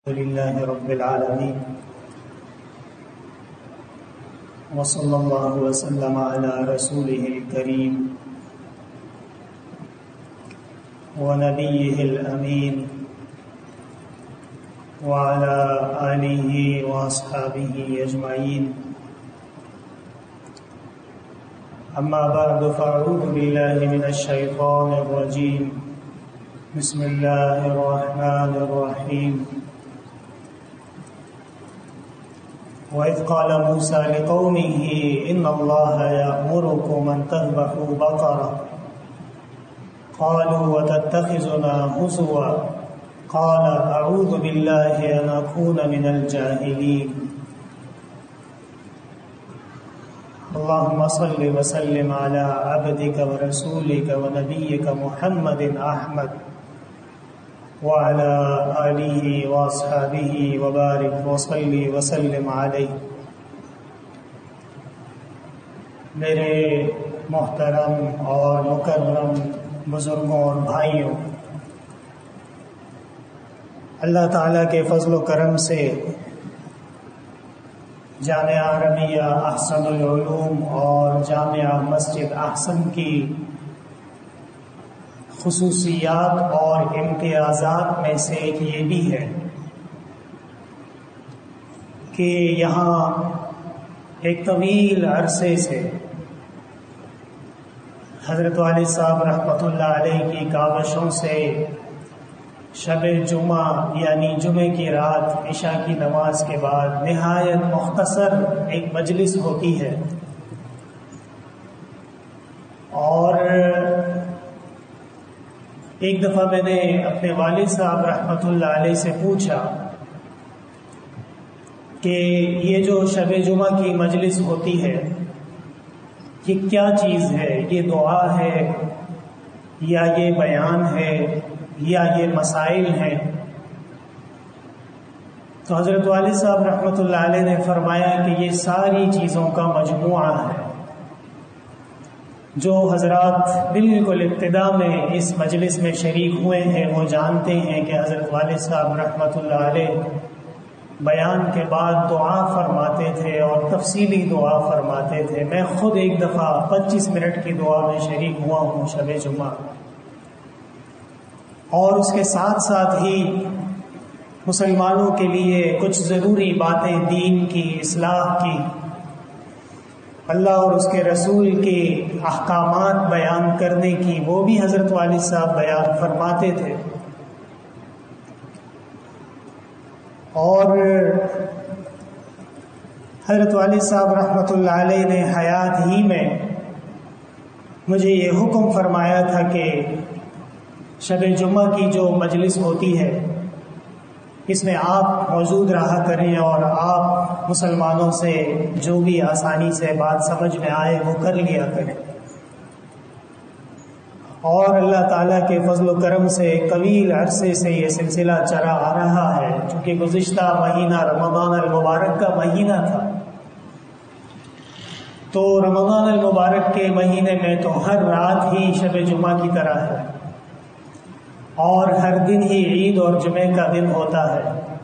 لله رب العالمين وصلى الله وسلم على رسوله الكريم ونبيه الأمين وعلى آله وأصحابه أجمعين. أما بعد فأعوذ بالله من الشيطان الرجيم. بسم الله الرحمن الرحيم. وَإِذْ قَالَ مُوسَى لِقَوْمِهِ إِنَّ اللَّهَ يَأْمُرُكُمْ أَن تَذْبَحُوا بَقَرَةً قَالُوا وَتَتَّخِذُنَا هُزُوًا قَالَ أَعُوذُ بِاللَّهِ أَنْ أَكُونَ مِنَ الْجَاهِلِينَ. اللهم صل وسلم على عبدك ورسولك ونبيك محمد أحمد وعلى آله وأصحابه وبارك وصل وسلم علیہ. میرے محترم اور مکرم بزرگوں اور بھائیوں، اللہ تعالیٰ کے فضل و کرم سے جامعہ رمیہ احسن العلوم اور جامعہ مسجد احسن کی خصوصیات اور امتیازات میں سے ایک یہ بھی ہے کہ یہاں ایک طویل عرصے سے حضرت والد صاحب رحمۃ اللہ علیہ کی کاوشوں سے شب جمعہ یعنی جمعے کی رات عشاء کی نماز کے بعد نہایت مختصر ایک مجلس ہوتی ہے، اور ایک دفعہ میں نے اپنے والد صاحب رحمۃ اللہ علیہ سے پوچھا کہ یہ جو شب جمعہ کی مجلس ہوتی ہے یہ کیا چیز ہے؟ یہ دعا ہے یا یہ بیان ہے یا یہ مسائل ہیں؟ تو حضرت والد صاحب رحمۃ اللہ علیہ نے فرمایا کہ یہ ساری چیزوں کا مجموعہ ہے. جو حضرات بالکل ابتدا میں اس مجلس میں شریک ہوئے ہیں وہ جانتے ہیں کہ حضرت والد صاحب رحمۃ اللہ علیہ بیان کے بعد دعا فرماتے تھے اور تفصیلی دعا فرماتے تھے. میں خود ایک دفعہ 25 منٹ کی دعا میں شریک ہوا ہوں شب جمعہ، اور اس کے ساتھ ساتھ ہی مسلمانوں کے لیے کچھ ضروری باتیں دین کی اصلاح کی، اللہ اور اس کے رسول کے احکامات بیان کرنے کی، وہ بھی حضرت والد صاحب بیان فرماتے تھے. اور حضرت والد صاحب رحمۃ اللہ علیہ نے حیات ہی میں مجھے یہ حکم فرمایا تھا کہ شب جمعہ کی جو مجلس ہوتی ہے اس میں آپ موجود رہا کریں اور آپ مسلمانوں سے جو بھی آسانی سے بات سمجھ میں آئے وہ کر لیا کریں. اور اللہ تعالیٰ کے فضل و کرم سے طویل عرصے سے یہ سلسلہ چلا آ رہا ہے. چونکہ گزشتہ مہینہ رمضان المبارک کا مہینہ تھا، تو رمضان المبارک کے مہینے میں تو ہر رات ہی شب جمعہ کی طرح ہے اور ہر دن ہی عید اور جمعے کا دن ہوتا ہے.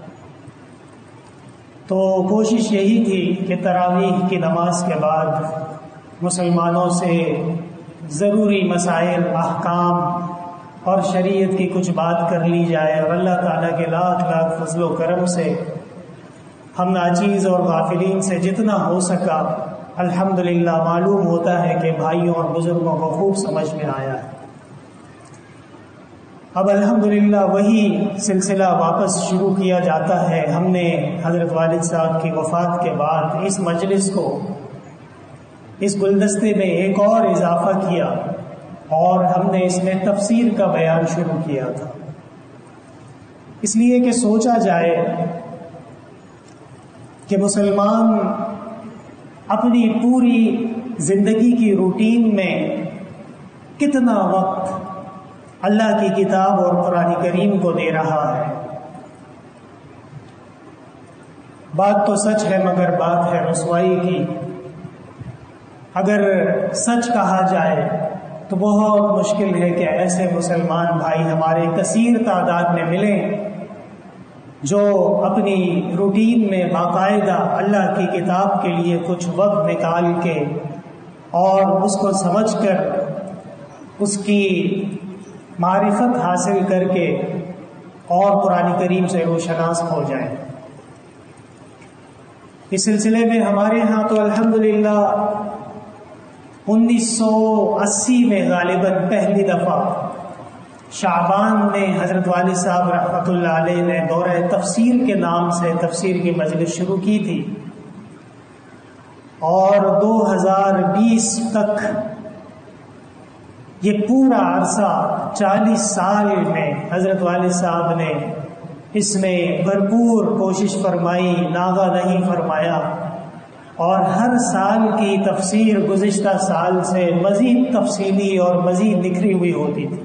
تو کوشش یہی تھی کہ تراویح کی نماز کے بعد مسلمانوں سے ضروری مسائل، احکام اور شریعت کی کچھ بات کر لی جائے، اور اللہ تعالیٰ کے لاکھ لاکھ فضل و کرم سے ہم ناچیز اور غافلین سے جتنا ہو سکا الحمدللہ معلوم ہوتا ہے کہ بھائیوں اور بزرگوں کو خوب سمجھ میں آیا ہے. اب الحمدللہ وہی سلسلہ واپس شروع کیا جاتا ہے. ہم نے حضرت والد صاحب کی وفات کے بعد اس مجلس کو اس گلدستے میں ایک اور اضافہ کیا اور ہم نے اس میں تفسیر کا بیان شروع کیا تھا، اس لیے کہ سوچا جائے کہ مسلمان اپنی پوری زندگی کی روٹین میں کتنا وقت اللہ کی کتاب اور قرآن کریم کو دے رہا ہے. بات تو سچ ہے مگر بات ہے رسوائی کی. اگر سچ کہا جائے تو بہت مشکل ہے کہ ایسے مسلمان بھائی ہمارے کثیر تعداد میں ملیں جو اپنی روٹین میں باقاعدہ اللہ کی کتاب کے لیے کچھ وقت نکال کے اور اس کو سمجھ کر اس کی معرفت حاصل کر کے اور قرآن کریم سے روشناس ہو جائیں۔ اس سلسلے میں ہمارے ہاں تو الحمدللہ 1980 میں غالباً پہلی دفعہ شعبان میں حضرت والد صاحب رحمۃ اللہ علیہ نے دورہ تفسیر کے نام سے تفسیر کی مجلس شروع کی تھی، اور 2020 تک یہ پورا عرصہ 40 سال میں حضرت والد صاحب نے اس میں بھرپور کوشش فرمائی، ناغہ نہیں فرمایا، اور ہر سال کی تفسیر گزشتہ سال سے مزید تفصیلی اور مزید نکھری ہوئی ہوتی تھی۔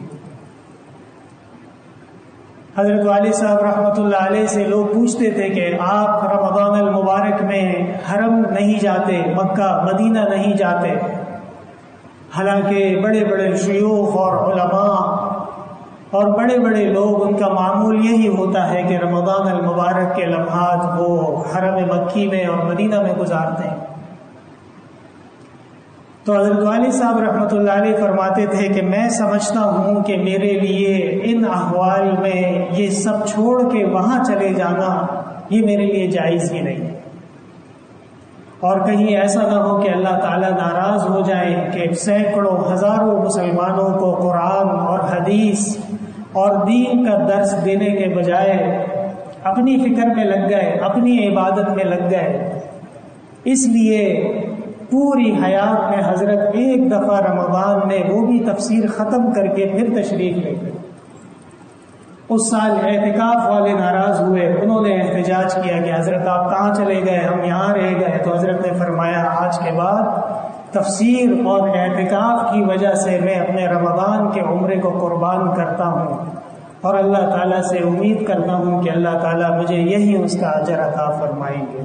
حضرت والد صاحب رحمۃ اللہ علیہ سے لوگ پوچھتے تھے کہ آپ رمضان المبارک میں حرم نہیں جاتے، مکہ مدینہ نہیں جاتے، حالانکہ بڑے بڑے شیوخ اور علماء اور بڑے بڑے لوگ ان کا معمول یہی ہوتا ہے کہ رمضان المبارک کے لمحات وہ حرم مکی میں اور مدینہ میں گزارتے ہیں۔ تو حضرت والد صاحب رحمۃ اللہ علیہ فرماتے تھے کہ میں سمجھتا ہوں کہ میرے لیے ان احوال میں یہ سب چھوڑ کے وہاں چلے جانا یہ میرے لیے جائز ہی نہیں، اور کہیں ایسا نہ ہو کہ اللہ تعالیٰ ناراض ہو جائے کہ سینکڑوں ہزاروں مسلمانوں کو قرآن اور حدیث اور دین کا درس دینے کے بجائے اپنی فکر میں لگ گئے، اپنی عبادت میں لگ گئے۔ اس لیے پوری حیات میں حضرت ایک دفعہ رمضان میں وہ بھی تفسیر ختم کر کے پھر تشریف لے گئے۔ اس سال اعتکاف والے ناراض ہوئے، انہوں نے احتجاج کیا کہ حضرت آپ کہاں چلے گئے، ہم یہاں رہ گئے۔ تو حضرت نے فرمایا آج کے بعد تفسیر اور اعتکاف کی وجہ سے میں اپنے رمضان کے عمرے کو قربان کرتا ہوں، اور اللہ تعالیٰ سے امید کرتا ہوں کہ اللہ تعالیٰ مجھے یہی اس کا اجر عطا فرمائیں گے۔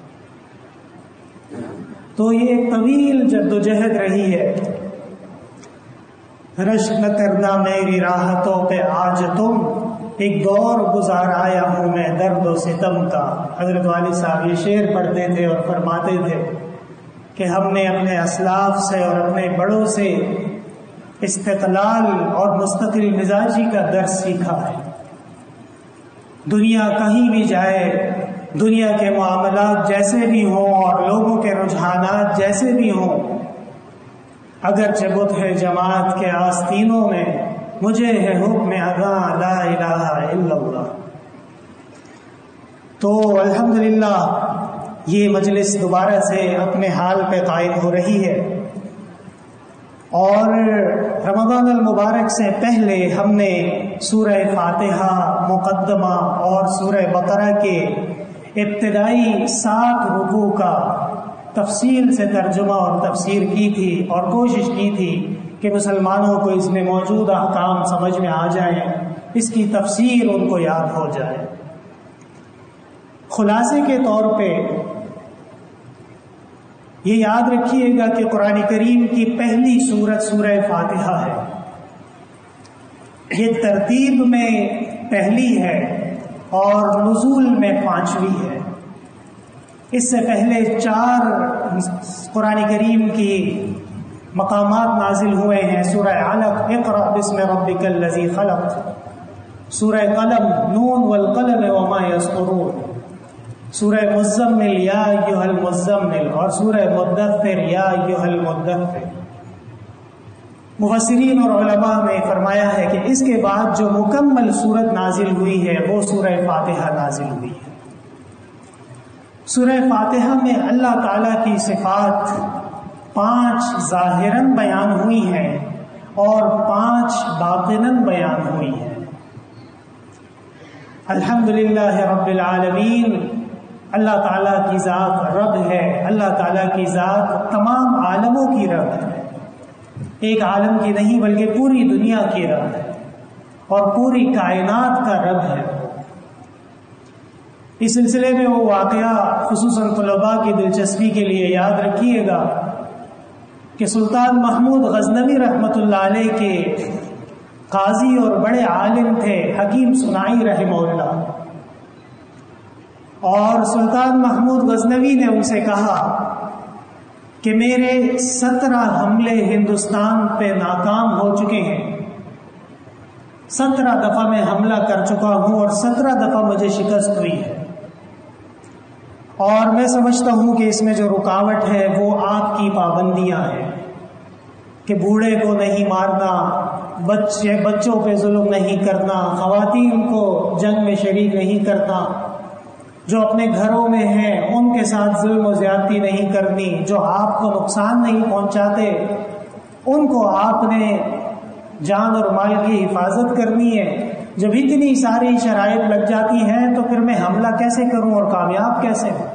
تو یہ ایک طویل جدوجہد رہی ہے، رشک نہ کرنا میری راحتوں پہ آج تم، ایک دور گزار آیا ہوں میں درد و ستم کا۔ حضرت والد صاحب یہ شعر پڑھتے تھے اور فرماتے تھے کہ ہم نے اپنے اسلاف سے اور اپنے بڑوں سے استقلال اور مستقل مزاجی کا درس سیکھا ہے۔ دنیا کہیں بھی جائے، دنیا کے معاملات جیسے بھی ہوں اور لوگوں کے رجحانات جیسے بھی ہوں، اگرچہ بت ہے جماعت کے آستینوں میں، مجھے ہے حکم اذاں لا الہ الا اللہ۔ تو الحمدللہ یہ مجلس دوبارہ سے اپنے حال پہ قائم ہو رہی ہے، اور رمضان المبارک سے پہلے ہم نے سورہ فاتحہ مقدمہ اور سورہ بقرہ کے ابتدائی 7 رکوع کا تفصیل سے ترجمہ اور تفسیر کی تھی، اور کوشش کی تھی کہ مسلمانوں کو اس میں موجود احکام سمجھ میں آ جائیں، اس کی تفسیر ان کو یاد ہو جائے۔ خلاصے کے طور پہ یہ یاد رکھیے گا کہ قرآن کریم کی پہلی سورت سورہ فاتحہ ہے، یہ ترتیب میں پہلی ہے اور نزول میں 5ویں ہے۔ اس سے پہلے 4 قرآن کریم کی مقامات نازل ہوئے ہیں، سورہ علق اقرأ بسم ربک الذی خلق، سورہ قلم نون والقلم وما یسطرون، سورہ مزمل یا ایھا المزمل، اور سورہ مدثر یا ایھا المدثر۔ مفسرین اور علماء نے فرمایا ہے کہ اس کے بعد جو مکمل سورت نازل ہوئی ہے وہ سورہ فاتحہ نازل ہوئی ہے۔ سورہ فاتحہ میں اللہ تعالیٰ کی صفات 5 ظاہراً بیان ہوئی ہیں اور 5 باطناً بیان ہوئی ہیں۔ الحمدللہ رب العالمین، اللہ تعالیٰ کی ذات رب ہے، اللہ تعالیٰ کی ذات تمام عالموں کی رب ہے، ایک عالم کی نہیں بلکہ پوری دنیا کی رب ہے اور پوری کائنات کا رب ہے۔ اس سلسلے میں وہ واقعہ خصوصاً طلباء کی دلچسپی کے لیے یاد رکھیے گا کہ سلطان محمود غزنوی رحمۃ اللہ علیہ کے قاضی اور بڑے عالم تھے حکیم صناعی رحمہ اللہ، اور سلطان محمود غزنوی نے ان سے کہا کہ میرے 17 حملے ہندوستان پہ ناکام ہو چکے ہیں، 17 دفعہ میں حملہ کر چکا ہوں اور 17 دفعہ مجھے شکست ہوئی ہے، اور میں سمجھتا ہوں کہ اس میں جو رکاوٹ ہے وہ آپ کی پابندیاں ہیں کہ بوڑھے کو نہیں مارنا، بچوں پہ ظلم نہیں کرنا، خواتین کو جنگ میں شریک نہیں کرنا، جو اپنے گھروں میں ہیں ان کے ساتھ ظلم و زیادتی نہیں کرنی، جو آپ کو نقصان نہیں پہنچاتے ان کو آپ نے جان اور مال کی حفاظت کرنی ہے۔ جب اتنی ساری شرائط لگ جاتی ہیں تو پھر میں حملہ کیسے کروں اور کامیاب کیسے ہوں؟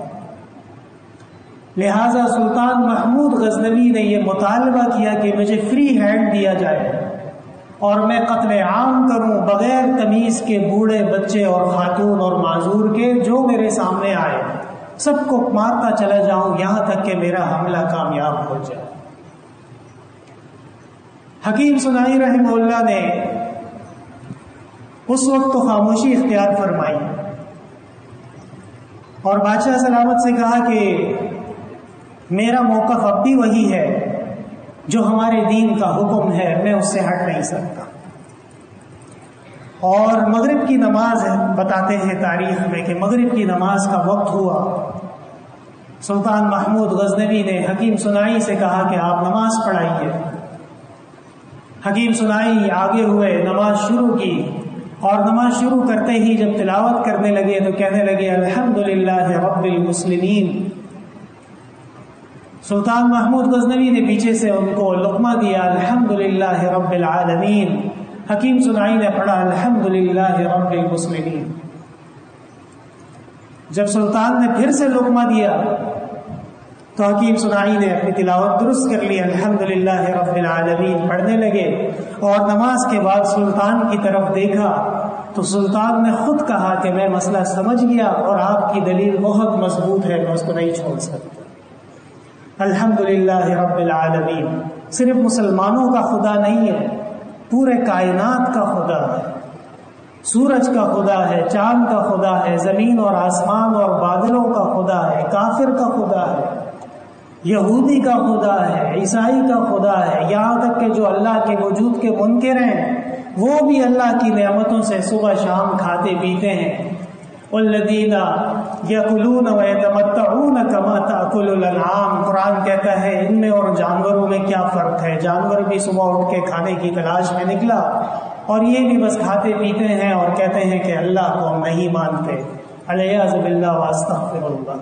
لہذا سلطان محمود غزنوی نے یہ مطالبہ کیا کہ مجھے فری ہینڈ دیا جائے اور میں قتل عام کروں بغیر تمیز کے، بوڑھے، بچے اور خاتون اور معذور کے، جو میرے سامنے آئے سب کو مارتا چلا جاؤں یہاں تک کہ میرا حملہ کامیاب ہو جائے۔ حکیم صنعانی رحمہ اللہ نے اس وقت تو خاموشی اختیار فرمائی اور بادشاہ سلامت سے کہا کہ میرا موقف اب بھی وہی ہے جو ہمارے دین کا حکم ہے، میں اس سے ہٹ نہیں سکتا۔ اور مغرب کی نماز بتاتے ہیں تاریخ میں کہ مغرب کی نماز کا وقت ہوا، سلطان محمود غزنوی نے حکیم صنعانی سے کہا کہ آپ نماز پڑھائیے۔ حکیم صنعانی آگے ہوئے، نماز شروع کی، اور نماز شروع کرتے ہی جب تلاوت کرنے لگے تو کہنے لگے الحمدللہ رب المسلمین۔ سلطان محمود غزنوی نے پیچھے سے ان کو لقمہ دیا، الحمدللہ رب العالمین۔ حکیم صنعانی نے پڑھا الحمدللہ رب المسلمین۔ جب سلطان نے پھر سے لقمہ دیا تو حکیم صنعانی نے اپنی تلاوت درست کر لی، الحمدللہ رب العالمین پڑھنے لگے، اور نماز کے بعد سلطان کی طرف دیکھا تو سلطان نے خود کہا کہ میں مسئلہ سمجھ گیا اور آپ کی دلیل بہت مضبوط ہے، میں اس کو نہیں چھوڑ سکتا۔ الحمدللہ رب العالمین صرف مسلمانوں کا خدا نہیں ہے، پورے کائنات کا خدا ہے، سورج کا خدا ہے، چاند کا خدا ہے، زمین اور آسمان اور بادلوں کا خدا ہے، کافر کا خدا ہے، یہودی کا خدا ہے، عیسائی کا خدا ہے، یہاں تک کہ جو اللہ کے وجود کے منکر ہیں وہ بھی اللہ کی نعمتوں سے صبح شام کھاتے پیتے ہیں۔ والذین یأکلون ویتمتعون کما تأکل الانعام، قرآن کہتا ہے ان میں اور جانوروں میں کیا فرق ہے، جانور بھی صبح اٹھ کے کھانے کی تلاش میں نکلا اور یہ بھی بس کھاتے پیتے ہیں اور کہتے ہیں کہ اللہ کو ہم نہیں مانتے، الیاذ باللہ واستغفر اللہ۔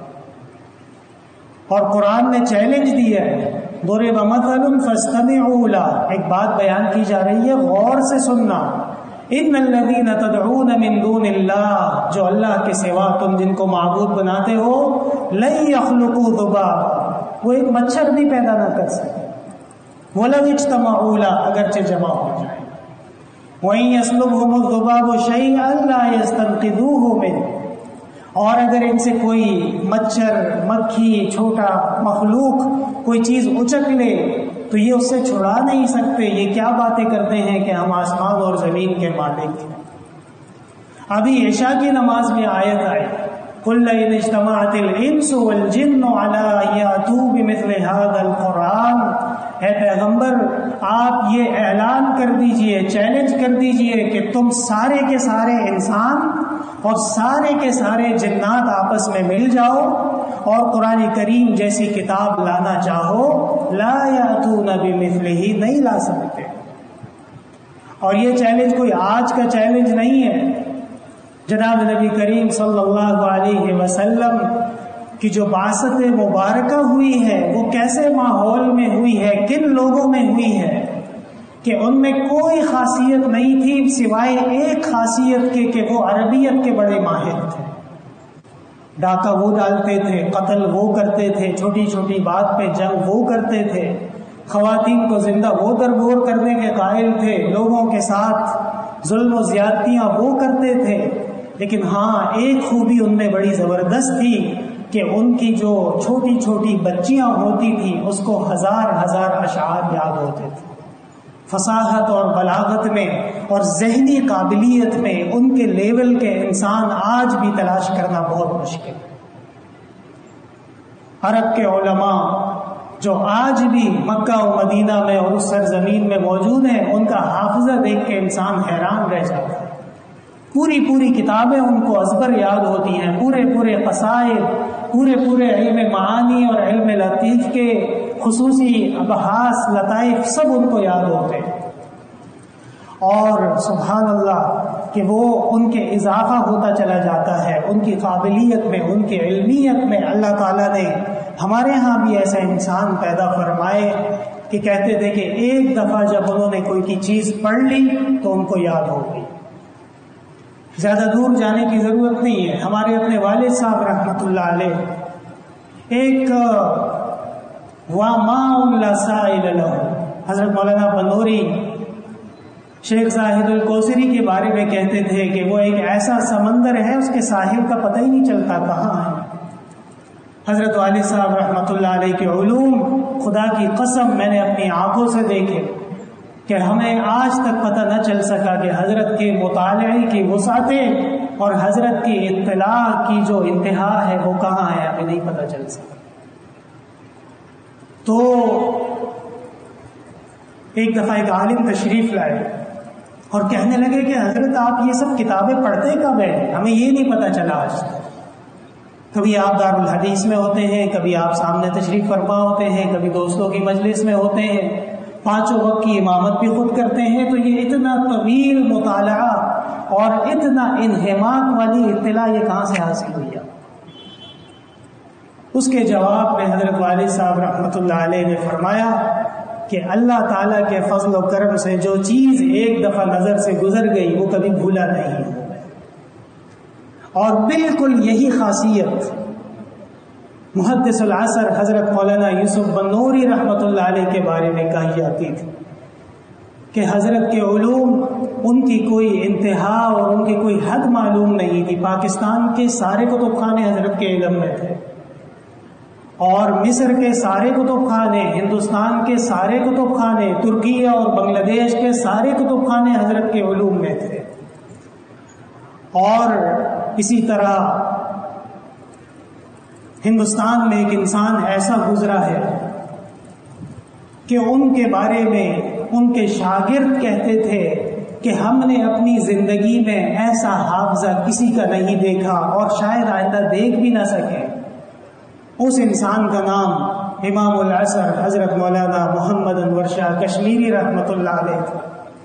اور قرآن نے چیلنج دیا ہے، ضرب مثل فاستمعوا له، ایک بات بیان کی جا رہی ہے، غور سے سننا۔ ان الذین تدعون من دون اللہ، جو اللہ کے سوا تم جن کو معبود بناتے ہو، لن یخلقوا ذبابا، وہ ایک مچھر بھی پیدا نہ کر سکے، ولو اجتمعوا له، اگرچہ جمع ہو جائے، وَإِن يَسْلُبْهُمُ الذُّبَابُ شَيْئًا لَا يَسْتَنقِذُوهُ مِنْهُ، اور اگر ان سے کوئی مچھر، مکھی، چھوٹا مخلوق کوئی چیز اچک لے تو یہ اس سے چھڑا نہیں سکتے۔ یہ کیا باتیں کرتے ہیں کہ ہم آسمان اور زمین کے مالک ہیں۔ ابھی عشاء کی نماز میں آیت آئی، قُلْ لَئِنِ اجْتَمَعَتِ الْإِنسُ وَالْجِنُّ عَلَىٰ أَن يَأْتُوا بِمِثْلِ هَٰذَا الْقُرْآنِ، اے پیغمبر آپ یہ اعلان کر دیجئے، چیلنج کر دیجئے کہ تم سارے کے سارے انسان اور سارے کے سارے جنات آپس میں مل جاؤ اور قرآن کریم جیسی کتاب لانا چاہو، لا یاتون بمثلہ، نہیں لا سکتے۔ اور یہ چیلنج کوئی آج کا چیلنج نہیں ہے، جناب نبی کریم صلی اللہ علیہ وسلم کی جو بعثت مبارکہ ہوئی ہے وہ کیسے ماحول میں ہوئی ہے، کن لوگوں میں ہوئی ہے کہ ان میں کوئی خاصیت نہیں تھی سوائے ایک خاصیت کے کہ وہ عربیت کے بڑے ماہر تھے، ڈاکہ وہ ڈالتے تھے، قتل وہ کرتے تھے، چھوٹی چھوٹی بات پہ جنگ وہ کرتے تھے، خواتین کو زندہ وہ درگور کرنے کے قائل تھے، لوگوں کے ساتھ ظلم و زیادتیاں وہ کرتے تھے۔ لیکن ہاں ایک خوبی ان میں بڑی زبردست تھی کہ ان کی جو چھوٹی چھوٹی بچیاں ہوتی تھیں اس کو ہزار ہزار اشعار یاد ہوتے تھے۔ فصاحت اور بلاغت میں اور ذہنی قابلیت میں ان کے لیول کے انسان آج بھی تلاش کرنا بہت مشکل ہے۔ عرب کے علماء جو آج بھی مکہ و مدینہ میں اور اس سرزمین میں موجود ہیں، ان کا حافظہ دیکھ کے انسان حیران رہ جاتا ہے۔ پوری کتابیں ان کو ازبر یاد ہوتی ہیں، پورے قصائد، پورے علم معانی اور علم لطیف کے خصوصی ابحاث لطائف سب ان کو یاد ہوتے ہیں، اور سبحان اللہ کہ وہ ان کے اضافہ ہوتا چلا جاتا ہے، ان کی قابلیت میں، ان کی علمیت میں۔ اللہ تعالیٰ نے ہمارے ہاں بھی ایسا انسان پیدا فرمائے کہ کہتے تھے کہ ایک دفعہ جب انہوں نے کوئی چیز پڑھ لی تو ان کو یاد ہو گئی۔ زیادہ دور جانے کی ضرورت نہیں ہے، ہمارے اپنے والد صاحب رحمۃ اللہ علیہ ایک وَمَاءٌ لَا سَائِلَ لَهُ، حضرت مولانا بنوری شیخ زاہد الکوثری کے بارے میں کہتے تھے کہ وہ ایک ایسا سمندر ہے، اس کے ساحل کا پتہ ہی نہیں چلتا کہاں ہے۔ حضرت والد صاحب رحمۃ اللہ علیہ کے علوم، خدا کی قسم میں نے اپنی آنکھوں سے دیکھے کہ ہمیں آج تک پتہ نہ چل سکا کہ حضرت کے مطالعے کی وسعتیں اور حضرت کی اطلاع کی جو انتہا ہے وہ کہاں ہے، ہمیں نہیں پتہ چل سکا۔ تو ایک دفعہ ایک عالم تشریف لائے اور کہنے لگے کہ حضرت آپ یہ سب کتابیں پڑھتے کب ہیں؟ ہمیں یہ نہیں پتہ چلا آج تک۔ کبھی آپ دارالحدیث میں ہوتے ہیں، کبھی آپ سامنے تشریف فرما ہوتے ہیں، کبھی دوستوں کی مجلس میں ہوتے ہیں، 5 وقت کی امامت بھی خود کرتے ہیں، تو یہ اتنا طویل مطالعہ اور اتنا انہماک والی اطلاع یہ کہاں سے حاصل ہوئی؟ اس کے جواب میں حضرت والد صاحب رحمۃ اللہ علیہ نے فرمایا کہ اللہ تعالیٰ کے فضل و کرم سے جو چیز ایک دفعہ نظر سے گزر گئی وہ کبھی بھولا نہیں ہے، اور بالکل یہی خاصیت محدث العصر حضرت مولانا یوسف بنوری رحمۃ اللہ علیہ کے بارے میں کہی جاتی تھی کہ حضرت کے علوم، ان کی کوئی انتہا اور ان کی کوئی حد معلوم نہیں تھی۔ پاکستان کے سارے کتب خانے حضرت کے علم میں تھے، اور مصر کے سارے کتب خانے، ہندوستان کے سارے کتب خانے، ترکیہ اور بنگلہ دیش کے سارے کتب خانے حضرت کے علوم میں تھے۔ اور اسی طرح ہندوستان میں ایک انسان ایسا گزرا ہے کہ ان کے بارے میں ان کے شاگرد کہتے تھے کہ ہم نے اپنی زندگی میں ایسا حافظہ کسی کا نہیں دیکھا اور شاید آئندہ دیکھ بھی نہ سکے۔ اس انسان کا نام امام العصر حضرت مولانا محمد انور شاہ کشمیری رحمۃ اللہ علیہ تھا۔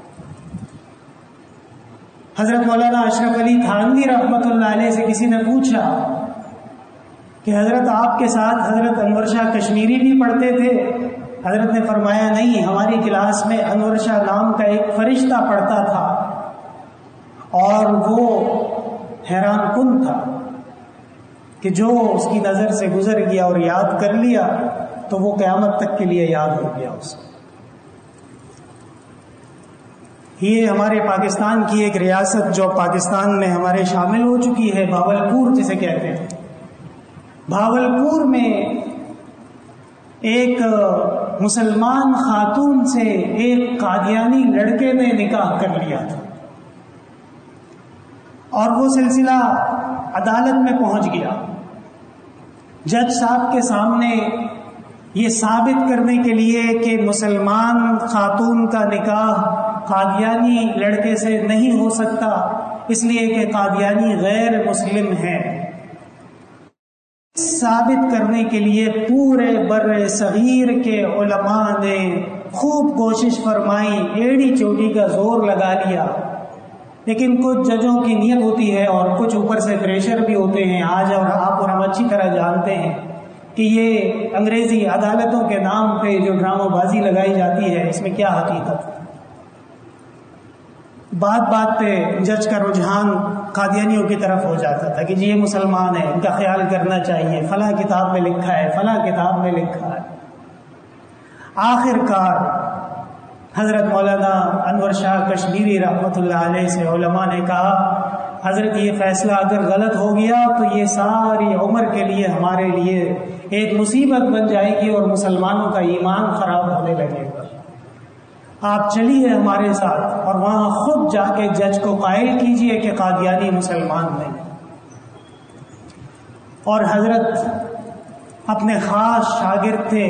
حضرت مولانا اشرف علی تھانوی رحمۃ اللہ علیہ سے کسی نے پوچھا کہ حضرت آپ کے ساتھ حضرت انور شاہ کشمیری بھی پڑھتے تھے؟ حضرت نے فرمایا نہیں، ہماری کلاس میں انور شاہ نام کا ایک فرشتہ پڑھتا تھا، اور وہ حیران کن تھا کہ جو اس کی نظر سے گزر گیا اور یاد کر لیا تو وہ قیامت تک کے لیے یاد ہو گیا اس کو۔ یہ ہمارے پاکستان کی ایک ریاست جو پاکستان میں ہمارے شامل ہو چکی ہے، بھاولپور جسے کہتے ہیں، بھاولپور میں ایک مسلمان خاتون سے ایک قادیانی لڑکے نے نکاح کر لیا تھا، اور وہ سلسلہ عدالت میں پہنچ گیا۔ جج صاحب کے سامنے یہ ثابت کرنے کے لیے کہ مسلمان خاتون کا نکاح قادیانی لڑکے سے نہیں ہو سکتا، اس لیے کہ قادیانی غیر مسلم ہے، ثابت کرنے کے لیے پورے بر صغیر کے علماء نے خوب کوشش فرمائی، ایڑی چوٹی کا زور لگا لیا، لیکن کچھ ججوں کی نیت ہوتی ہے اور کچھ اوپر سے پریشر بھی ہوتے ہیں۔ آج اور آپ اور ہم اچھی طرح جانتے ہیں کہ یہ انگریزی عدالتوں کے نام پہ جو ڈرامہ بازی لگائی جاتی ہے، اس میں کیا حقیقت؟ بات پہ جج کا رجحان قادیانیوں کی طرف ہو جاتا تھا کہ جی یہ مسلمان ہیں، ان کا خیال کرنا چاہیے، فلاں کتاب میں لکھا ہے، فلاں کتاب میں لکھا ہے۔ آخر کار حضرت مولانا انور شاہ کشمیری رحمۃ اللہ علیہ سے علماء نے کہا حضرت یہ فیصلہ اگر غلط ہو گیا تو یہ ساری عمر کے لیے ہمارے لیے ایک مصیبت بن جائے گی اور مسلمانوں کا ایمان خراب ہونے لگے گا۔ آپ چلیے ہمارے ساتھ اور وہاں خود جا کے جج کو قائل کیجئے کہ قادیانی مسلمان نہیں. اور حضرت اپنے خاص شاگرد تھے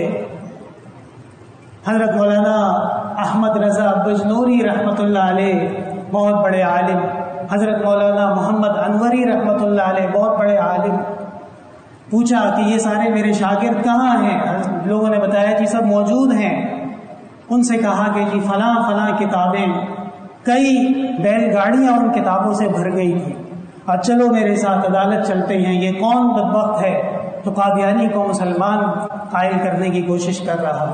حضرت مولانا احمد رضا بجنوری رحمۃ اللہ علیہ، بہت بڑے عالم، حضرت مولانا محمد انوری رحمۃ اللہ علیہ، بہت بڑے عالم. پوچھا کہ یہ سارے میرے شاگرد کہاں ہیں؟ لوگوں نے بتایا جی سب موجود ہیں. ان سے کہا کہ جی فلاں فلاں کتابیں، کئی بیل گاڑیاں ان کتابوں سے بھر گئی تھی، اور چلو میرے ساتھ عدالت چلتے ہیں. یہ کون بدبخت ہے تو قادیانی کو مسلمان قائل کرنے کی کوشش کر رہا.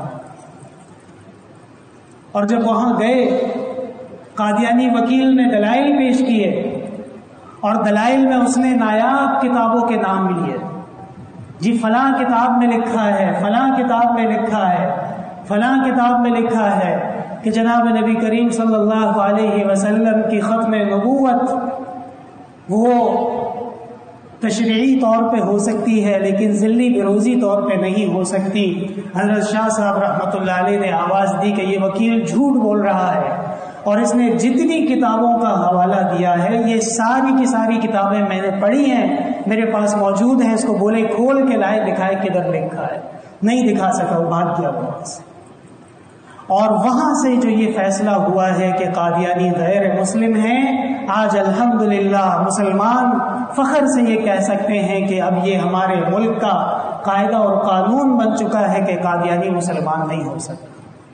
اور جب وہاں گئے قادیانی وکیل نے دلائل پیش کیے، اور دلائل میں اس نے نایاب کتابوں کے نام لیے. جی فلاں کتاب میں لکھا ہے، فلاں کتاب میں لکھا ہے، فلاں کتاب میں لکھا ہے کہ جناب نبی کریم صلی اللہ علیہ وسلم کی ختم نبوت وہ تشریعی طور پہ ہو سکتی ہے لیکن ذلی بروزی طور پہ نہیں ہو سکتی. حضرت شاہ صاحب رحمۃ اللہ علیہ نے آواز دی کہ یہ وکیل جھوٹ بول رہا ہے، اور اس نے جتنی کتابوں کا حوالہ دیا ہے یہ ساری کی ساری کتابیں میں نے پڑھی ہیں، میرے پاس موجود ہیں. اس کو بولے کھول کے لائے، دکھائے کدھر لکھا ہے. نہیں دکھا سکا، وہ بھاگ گیا وہاں سے. اور وہاں سے جو یہ فیصلہ ہوا ہے کہ قادیانی غیر مسلم ہیں، آج الحمدللہ مسلمان فخر سے یہ کہہ سکتے ہیں کہ اب یہ ہمارے ملک کا قاعدہ اور قانون بن چکا ہے کہ قادیانی مسلمان نہیں ہو سکتا.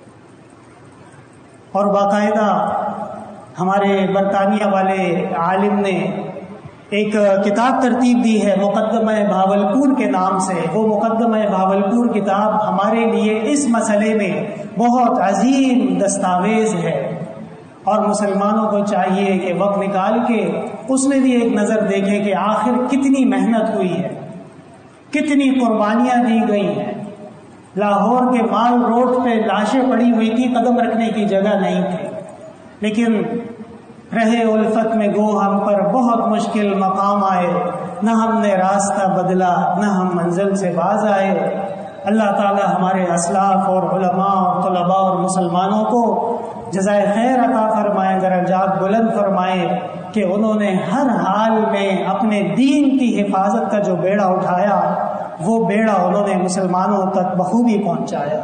اور باقاعدہ ہمارے برطانیہ والے عالم نے ایک کتاب ترتیب دی ہے مقدمہ بھاولپور کے نام سے. وہ مقدمہ بھاولپور کتاب ہمارے لیے اس مسئلے میں بہت عظیم دستاویز ہے، اور مسلمانوں کو چاہیے کہ وقت نکال کے اس میں بھی ایک نظر دیکھیں کہ آخر کتنی محنت ہوئی ہے، کتنی قربانیاں دی گئی ہیں. لاہور کے مال روڈ پہ لاشیں پڑی ہوئی تھی، قدم رکھنے کی جگہ نہیں تھی، لیکن رہے الفت میں گو ہم پر بہت مشکل مقام آئے، نہ ہم نے راستہ بدلا نہ ہم منزل سے باز آئے. اللہ تعالی ہمارے اسلاف اور علماء اور طلباء اور مسلمانوں کو جزائے خیر عطا فرمائے، درجات بلند فرمائے کہ انہوں نے ہر حال میں اپنے دین کی حفاظت کا جو بیڑا اٹھایا وہ بیڑا انہوں نے مسلمانوں تک بخوبی پہنچایا.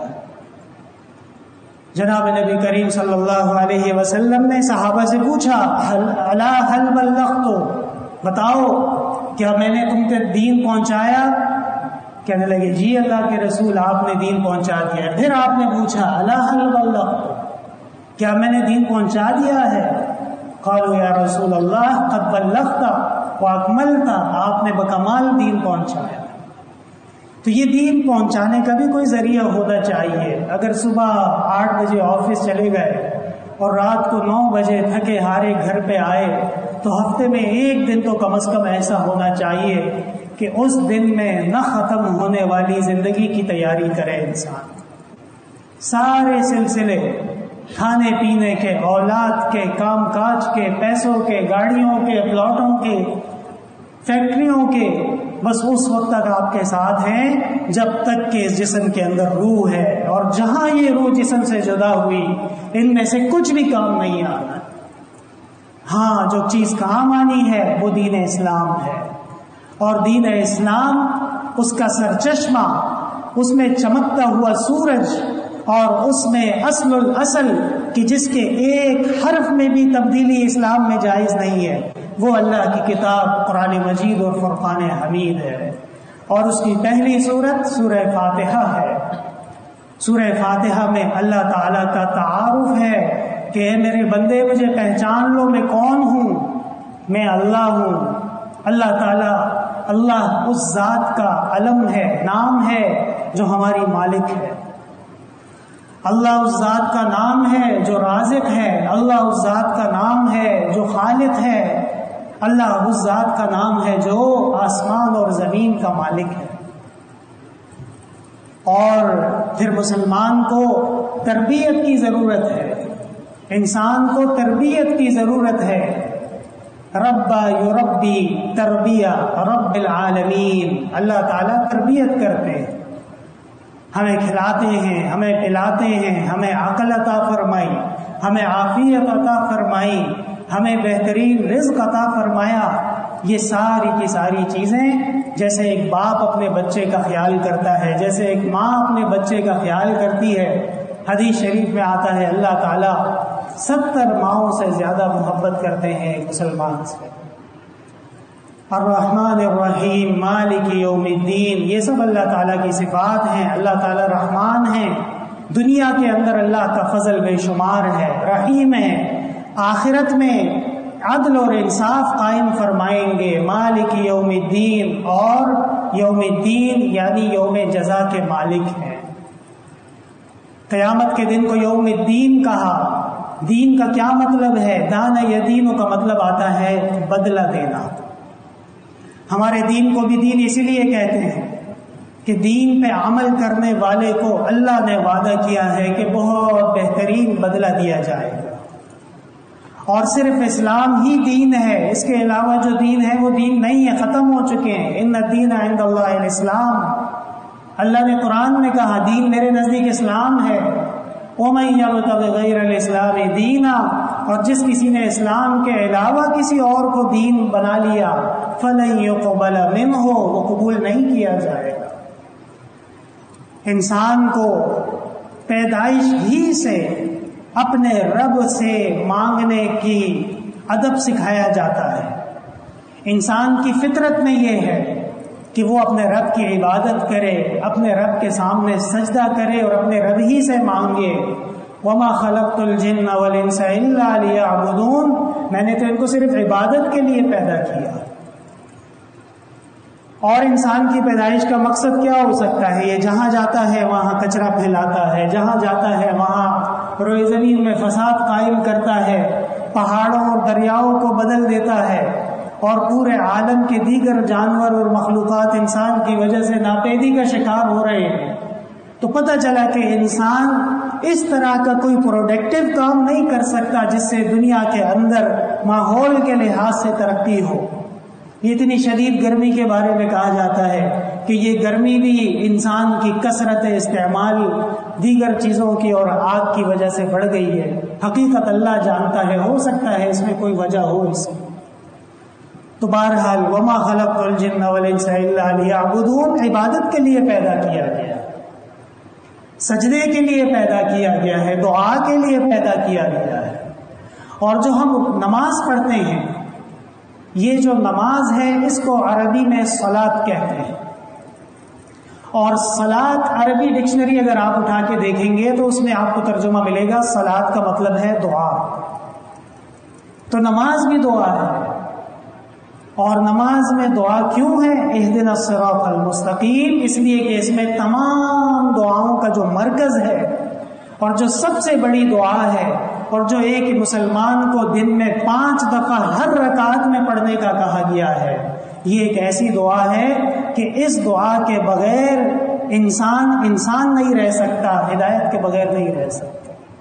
جناب نبی کریم صلی اللہ علیہ وسلم نے صحابہ سے پوچھا الا هل بلغت، بتاؤ کیا میں نے تم تک دین پہنچایا؟ کہنے لگے جی اللہ کے رسول آپ نے دین پہنچا دیا. پھر آپ نے پوچھا الا هل بلغت، کیا میں نے دین پہنچا دیا ہے؟ قالوا یا رسول اللہ قد بلغت واکملت، آپ نے بکمال دین پہنچایا. تو یہ دین پہنچانے کا بھی کوئی ذریعہ ہونا چاہیے. اگر صبح 8 بجے آفس چلے گئے اور رات کو 9 بجے تھکے ہارے گھر پہ آئے تو ہفتے میں ایک دن تو کم از کم ایسا ہونا چاہیے کہ اس دن میں نہ ختم ہونے والی زندگی کی تیاری کرے انسان. سارے سلسلے کھانے پینے کے، اولاد کے، کام کاج کے، پیسوں کے، گاڑیوں کے، پلاٹوں کے، فیکٹریوں کے، بس اس وقت تک آپ کے ساتھ ہیں جب تک کہ اس جسم کے اندر روح ہے، اور جہاں یہ روح جسم سے جدا ہوئی ان میں سے کچھ بھی کام نہیں آنا. ہاں جو چیز کام آنی ہے وہ دین اسلام ہے، اور دین اسلام اس کا سرچشمہ، اس میں چمکتا ہوا سورج، اور اس میں اصل الاصل کہ جس کے ایک حرف میں بھی تبدیلی اسلام میں جائز نہیں ہے، وہ اللہ کی کتاب قرآن مجید اور فرقان حمید ہے. اور اس کی پہلی سورت سورہ فاتحہ ہے. سورہ فاتحہ میں اللہ تعالیٰ کا تعارف ہے کہ اے میرے بندے مجھے پہچان لو میں کون ہوں، میں اللہ ہوں. اللہ تعالیٰ، اللہ اس ذات کا علم ہے، نام ہے جو ہماری مالک ہے. اللہ اس ذات کا نام ہے جو رازق ہے. اللہ اس ذات کا نام ہے جو خالق ہے. اللہ اس ذات کا نام ہے جو آسمان اور زمین کا مالک ہے. اور پھر مسلمان کو تربیت کی ضرورت ہے، انسان کو تربیت کی ضرورت ہے. ربا یربی تربیہ رب العالمین، اللہ تعالیٰ تربیت کرتے ہیں. ہمیں کھلاتے ہیں، ہمیں پلاتے ہیں، ہمیں عقل عطا فرمائی، ہمیں عافیت عطا فرمائی، ہمیں بہترین رزق عطا فرمایا. یہ ساری کی ساری چیزیں جیسے ایک باپ اپنے بچے کا خیال کرتا ہے، جیسے ایک ماں اپنے بچے کا خیال کرتی ہے. حدیث شریف میں آتا ہے اللہ تعالیٰ 70 ماؤں سے زیادہ محبت کرتے ہیں ایک مسلمان سے. الرحمن الرحیم مالک یوم الدین، یہ سب اللہ تعالیٰ کی صفات ہیں. اللہ تعالیٰ رحمان ہیں، دنیا کے اندر اللہ کا فضل بے شمار ہے. رحیم ہے، آخرت میں عدل اور انصاف قائم فرمائیں گے. مالک یوم الدین، اور یوم الدین یعنی یوم جزا کے مالک ہیں. قیامت کے دن کو یوم الدین کہا. دین کا کیا مطلب ہے؟ دان یدین کا مطلب آتا ہے بدلہ دینا. ہمارے دین کو بھی دین اسی لیے کہتے ہیں کہ دین پہ عمل کرنے والے کو اللہ نے وعدہ کیا ہے کہ بہت بہترین بدلہ دیا جائے گا. اور صرف اسلام ہی دین ہے، اس کے علاوہ جو دین ہے وہ دین نہیں ہے، ختم ہو چکے ہیں. ان الدین عند اللہ الاسلام، اللہ نے قرآن میں کہا دین میرے نزدیک اسلام ہے. وَمَن يَبْتَغِ غَيْرَ الْإِسْلَامِ دِينًا، اور جس کسی نے اسلام کے علاوہ کسی اور کو دین بنا لیا فَلَن يُقْبَلَ مِنْهُ، وہ قبول نہیں کیا جائے گا. انسان کو پیدائش ہی سے اپنے رب سے مانگنے کی ادب سکھایا جاتا ہے. انسان کی فطرت میں یہ ہے کہ وہ اپنے رب کی عبادت کرے، اپنے رب کے سامنے سجدہ کرے اور اپنے رب ہی سے مانگے. وَمَا خَلَقْتُ الْجِنَّ وَالْإِنسَ إِلَّا لِيَعْبُدُونَ، میں نے تو ان کو صرف عبادت کے لیے پیدا کیا. اور انسان کی پیدائش کا مقصد کیا ہو سکتا ہے؟ یہ جہاں جاتا ہے وہاں کچرا پھیلاتا ہے، جہاں جاتا ہے وہاں روئے زمین میں فساد قائم کرتا ہے، پہاڑوں اور دریاؤں کو بدل دیتا ہے، اور پورے عالم کے دیگر جانور اور مخلوقات انسان کی وجہ سے ناپیدی کا شکار ہو رہے ہیں. تو پتہ چلا کہ انسان اس طرح کا کوئی پروڈکٹیو کام نہیں کر سکتا جس سے دنیا کے اندر ماحول کے لحاظ سے ترقی ہو. یہ اتنی شدید گرمی کے بارے میں کہا جاتا ہے کہ یہ گرمی بھی انسان کی کثرت استعمال دیگر چیزوں کی اور آگ کی وجہ سے بڑھ گئی ہے. حقیقت اللہ جانتا ہے، ہو سکتا ہے اس میں کوئی وجہ ہو اس کی. تو بہرحال وما خلقت الجن والانس الا ليعبدون، عبادت کے لیے پیدا کیا گیا، سجدے کے لیے پیدا کیا گیا ہے، دعا کے لیے پیدا کیا گیا ہے. اور جو ہم نماز پڑھتے ہیں، یہ جو نماز ہے اس کو عربی میں صلاۃ کہتے ہیں. اور صلاۃ عربی ڈکشنری اگر آپ اٹھا کے دیکھیں گے تو اس میں آپ کو ترجمہ ملے گا صلاۃ کا مطلب ہے دعا. تو نماز بھی دعا ہے. اور نماز میں دعا کیوں ہے؟ اہدنا الصراط المستقیم، اس لیے کہ اس میں تمام دعاؤں کا جو مرکز ہے اور جو سب سے بڑی دعا ہے، اور جو ایک مسلمان کو دن میں 5 دفعہ ہر رکعت میں پڑھنے کا کہا گیا ہے، یہ ایک ایسی دعا ہے کہ اس دعا کے بغیر انسان نہیں رہ سکتا، ہدایت کے بغیر نہیں رہ سکتا.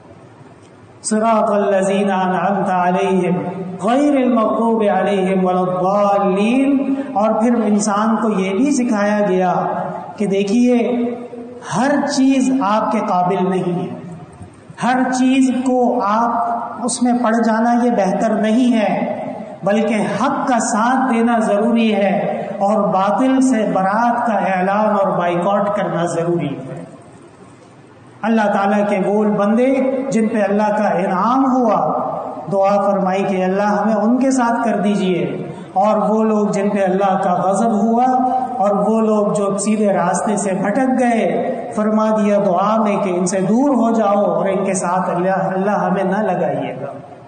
صراط الذین انعمت علیہم غیر المغضوب علیہم ولا الضالین. اور پھر انسان کو یہ بھی سکھایا گیا کہ دیکھیے ہر چیز آپ کے قابل نہیں ہے، ہر چیز کو آپ اس میں پڑ جانا یہ بہتر نہیں ہے، بلکہ حق کا ساتھ دینا ضروری ہے اور باطل سے برات کا اعلان اور بائیکاٹ کرنا ضروری ہے. اللہ تعالیٰ کے وہ بندے جن پہ اللہ کا انعام ہوا، دعا فرمائی کہ اللہ ہمیں ان کے ساتھ کر دیجئے. اور وہ لوگ جن پہ اللہ کا غضب ہوا اور وہ لوگ جو سیدھے راستے سے بھٹک گئے، فرما دیا دعا میں کہ ان سے دور ہو جاؤ اور ان کے ساتھ اللہ ہمیں نہ لگائیے گا.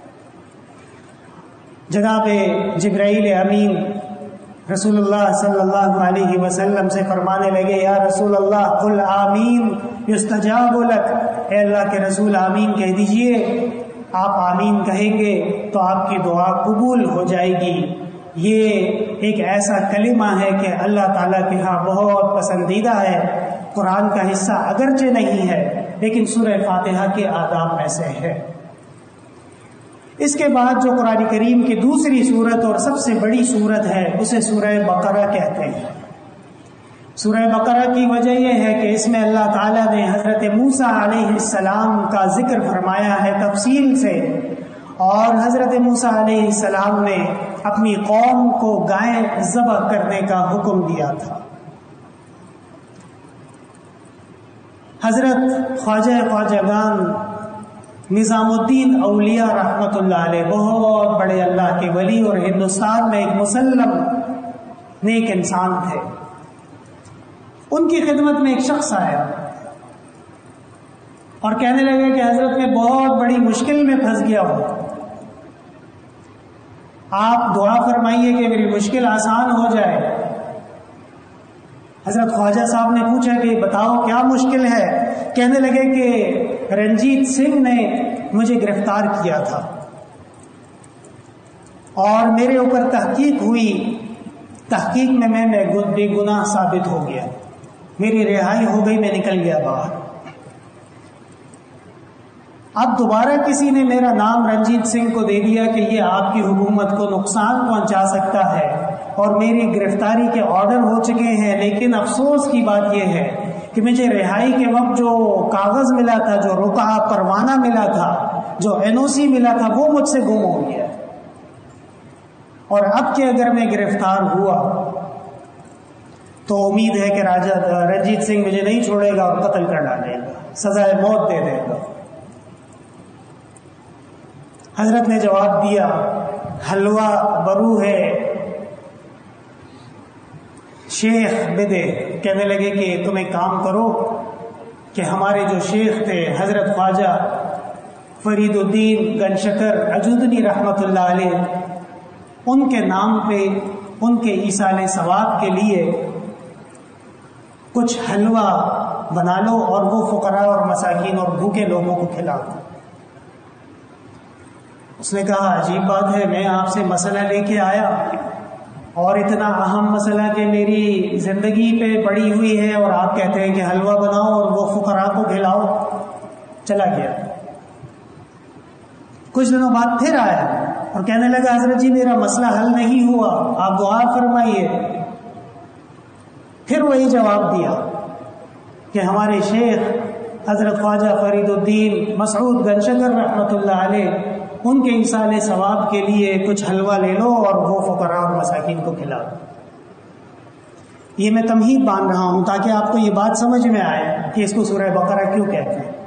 جناب جبرائیل امین رسول اللہ صلی اللہ علیہ وسلم سے فرمانے لگے، یا رسول اللہ قل آمین یستجاب لک، اے اللہ کے رسول آمین کہہ دیجئے، آپ آمین کہیں گے تو آپ کی دعا قبول ہو جائے گی. یہ ایک ایسا کلمہ ہے کہ اللہ تعالیٰ کے ہاں بہت پسندیدہ ہے. قرآن کا حصہ اگرچہ نہیں ہے لیکن سورہ فاتحہ کے آداب میں سے ہے. اس کے بعد جو قرآن کریم کی دوسری سورت اور سب سے بڑی سورت ہے اسے سورہ بقرہ کہتے ہیں. سورہ بقرہ کی وجہ یہ ہے کہ اس میں اللہ تعالیٰ نے حضرت موسیٰ علیہ السلام کا ذکر فرمایا ہے تفصیل سے، اور حضرت موسیٰ علیہ السلام نے اپنی قوم کو گائے ذبح کرنے کا حکم دیا تھا۔ حضرت خواجگان نظام الدین اولیاء رحمۃ اللہ علیہ بہت بڑے اللہ کے ولی اور ہندوستان میں ایک مسلم نیک انسان تھے۔ ان کی خدمت میں ایک شخص آیا اور کہنے لگے کہ حضرت میں بہت بڑی مشکل میں پھنس گیا ہوں، آپ دعا فرمائیے کہ میری مشکل آسان ہو جائے۔ حضرت خواجہ صاحب نے پوچھا کہ بتاؤ کیا مشکل ہے؟ کہنے لگے کہ رنجیت سنگھ نے مجھے گرفتار کیا تھا اور میرے اوپر تحقیق ہوئی، تحقیق میں بے گناہ ثابت ہو گیا، میری رہائی ہو گئی، میں نکل گیا باہر۔ اب دوبارہ کسی نے میرا نام رنجیت سنگھ کو دے دیا کہ یہ آپ کی حکومت کو نقصان پہنچا سکتا ہے اور میری گرفتاری کے آرڈر ہو چکے ہیں، لیکن افسوس کی بات یہ ہے کہ مجھے رہائی کے وقت جو کاغذ ملا تھا، جو رکا پروانہ ملا تھا، جو NOC ملا تھا، وہ مجھ سے گم ہو گیا، اور اب کہ اگر میں گرفتار ہوا تو امید ہے کہ رنجیت سنگھ مجھے نہیں چھوڑے گا اور قتل کر ڈالے گا، سزائے موت دے دے گا۔ حضرت نے جواب دیا، حلوہ برو ہے شیخ بدے۔ کہنے لگے کہ تم ایک کام کرو کہ ہمارے جو شیخ تھے حضرت خواجہ فرید الدین گنشکر اجودنی رحمۃ اللہ علیہ، ان کے نام پہ ان کے ایصال ثواب کے لیے کچھ حلوہ بنا لو اور وہ فقراء اور مساکین اور بھوکے لوگوں کو کھلا دو۔ اس نے کہا عجیب بات ہے، میں آپ سے مسئلہ لے کے آیا اور اتنا اہم مسئلہ کہ میری زندگی پہ پڑی ہوئی ہے، اور آپ کہتے ہیں کہ حلوہ بناؤ اور وہ فقراء کو کھلاؤ۔ چلا گیا۔ کچھ دنوں بعد پھر آیا اور کہنے لگا حضرت جی میرا مسئلہ حل نہیں ہوا، آپ دعا فرمائیے۔ پھر وہی جواب دیا کہ ہمارے شیخ حضرت خواجہ فرید الدین مسعود گنشکر رحمۃ اللہ علیہ، ان کے ایصال ثواب کے لیے کچھ حلوہ لے لو اور وہ فقراء اور مساکین کو کھلا دو۔ یہ میں تمہید باندھ رہا ہوں تاکہ آپ کو یہ بات سمجھ میں آئے کہ اس کو سورہ بقرہ کیوں کہتے ہیں۔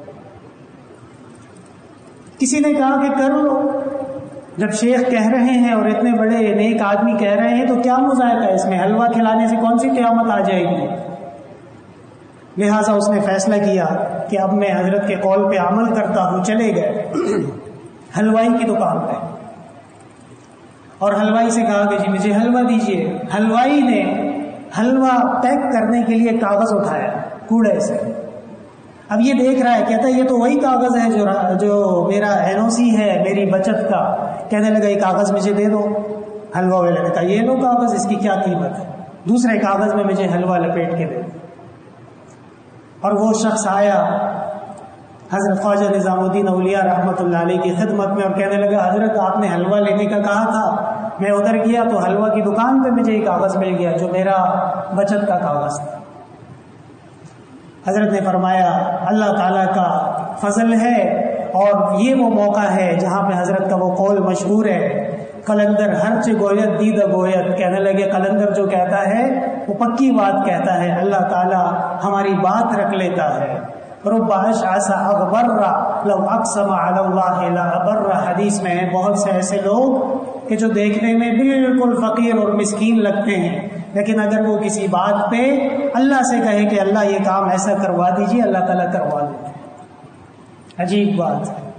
کسی نے کہا کہ کر لو، جب شیخ کہہ رہے ہیں اور اتنے بڑے نیک آدمی کہہ رہے ہیں تو کیا مذائقہ ہے اس میں؟ حلوہ کھلانے سے کون سی قیامت آ جائے گی؟ لہٰذا اس نے فیصلہ کیا کہ اب میں حضرت کے قول پہ عمل کرتا ہوں۔ چلے گئے حلوائی کی دکان پہ اور حلوائی سے کہا کہ جی مجھے حلوہ دیجیے۔ حلوائی نے حلوہ پیک کرنے کے لیے کاغذ اٹھایا کوڑے سے، اب یہ دیکھ رہا ہے، کہتا ہے یہ تو وہی کاغذ ہے جو میرا NOC ہے میری بچت کا۔ کہنے لگا یہ کاغذ مجھے دے دو۔ حلوہ والے نے کہا یہ لو کاغذ، اس کی کیا قیمت ہے، دوسرے کاغذ میں مجھے حلوہ لپیٹ کے دے۔ اور وہ شخص آیا حضرت خواجہ نظام الدین اولیاء رحمۃ اللہ علیہ کی خدمت میں اور کہنے لگا حضرت آپ نے حلوہ لینے کا کہا تھا، میں ادھر گیا تو حلوہ کی دکان پہ مجھے یہ کاغذ مل گیا جو میرا بچت کا کاغذ تھا۔ حضرت نے فرمایا اللہ تعالیٰ کا فضل ہے، اور یہ وہ موقع ہے جہاں پہ حضرت کا وہ قول مشہور ہے، قلندر ہرچ گویت دید گویت۔ کہنے لگے قلندر جو کہتا ہے وہ پکی بات کہتا ہے، اللہ تعالیٰ ہماری بات رکھ لیتا ہے۔ رب اشعث اغبر لو اقسم علی اللہ لا ابر، حدیث میں بہت سے ایسے لوگ کہ جو دیکھنے میں بالکل فقیر اور مسکین لگتے ہیں، لیکن اگر وہ کسی بات پہ اللہ سے کہے کہ اللہ یہ کام ایسا کروا دیجیے، اللہ تعالیٰ کروا دیتے ہیں۔ عجیب بات ہے۔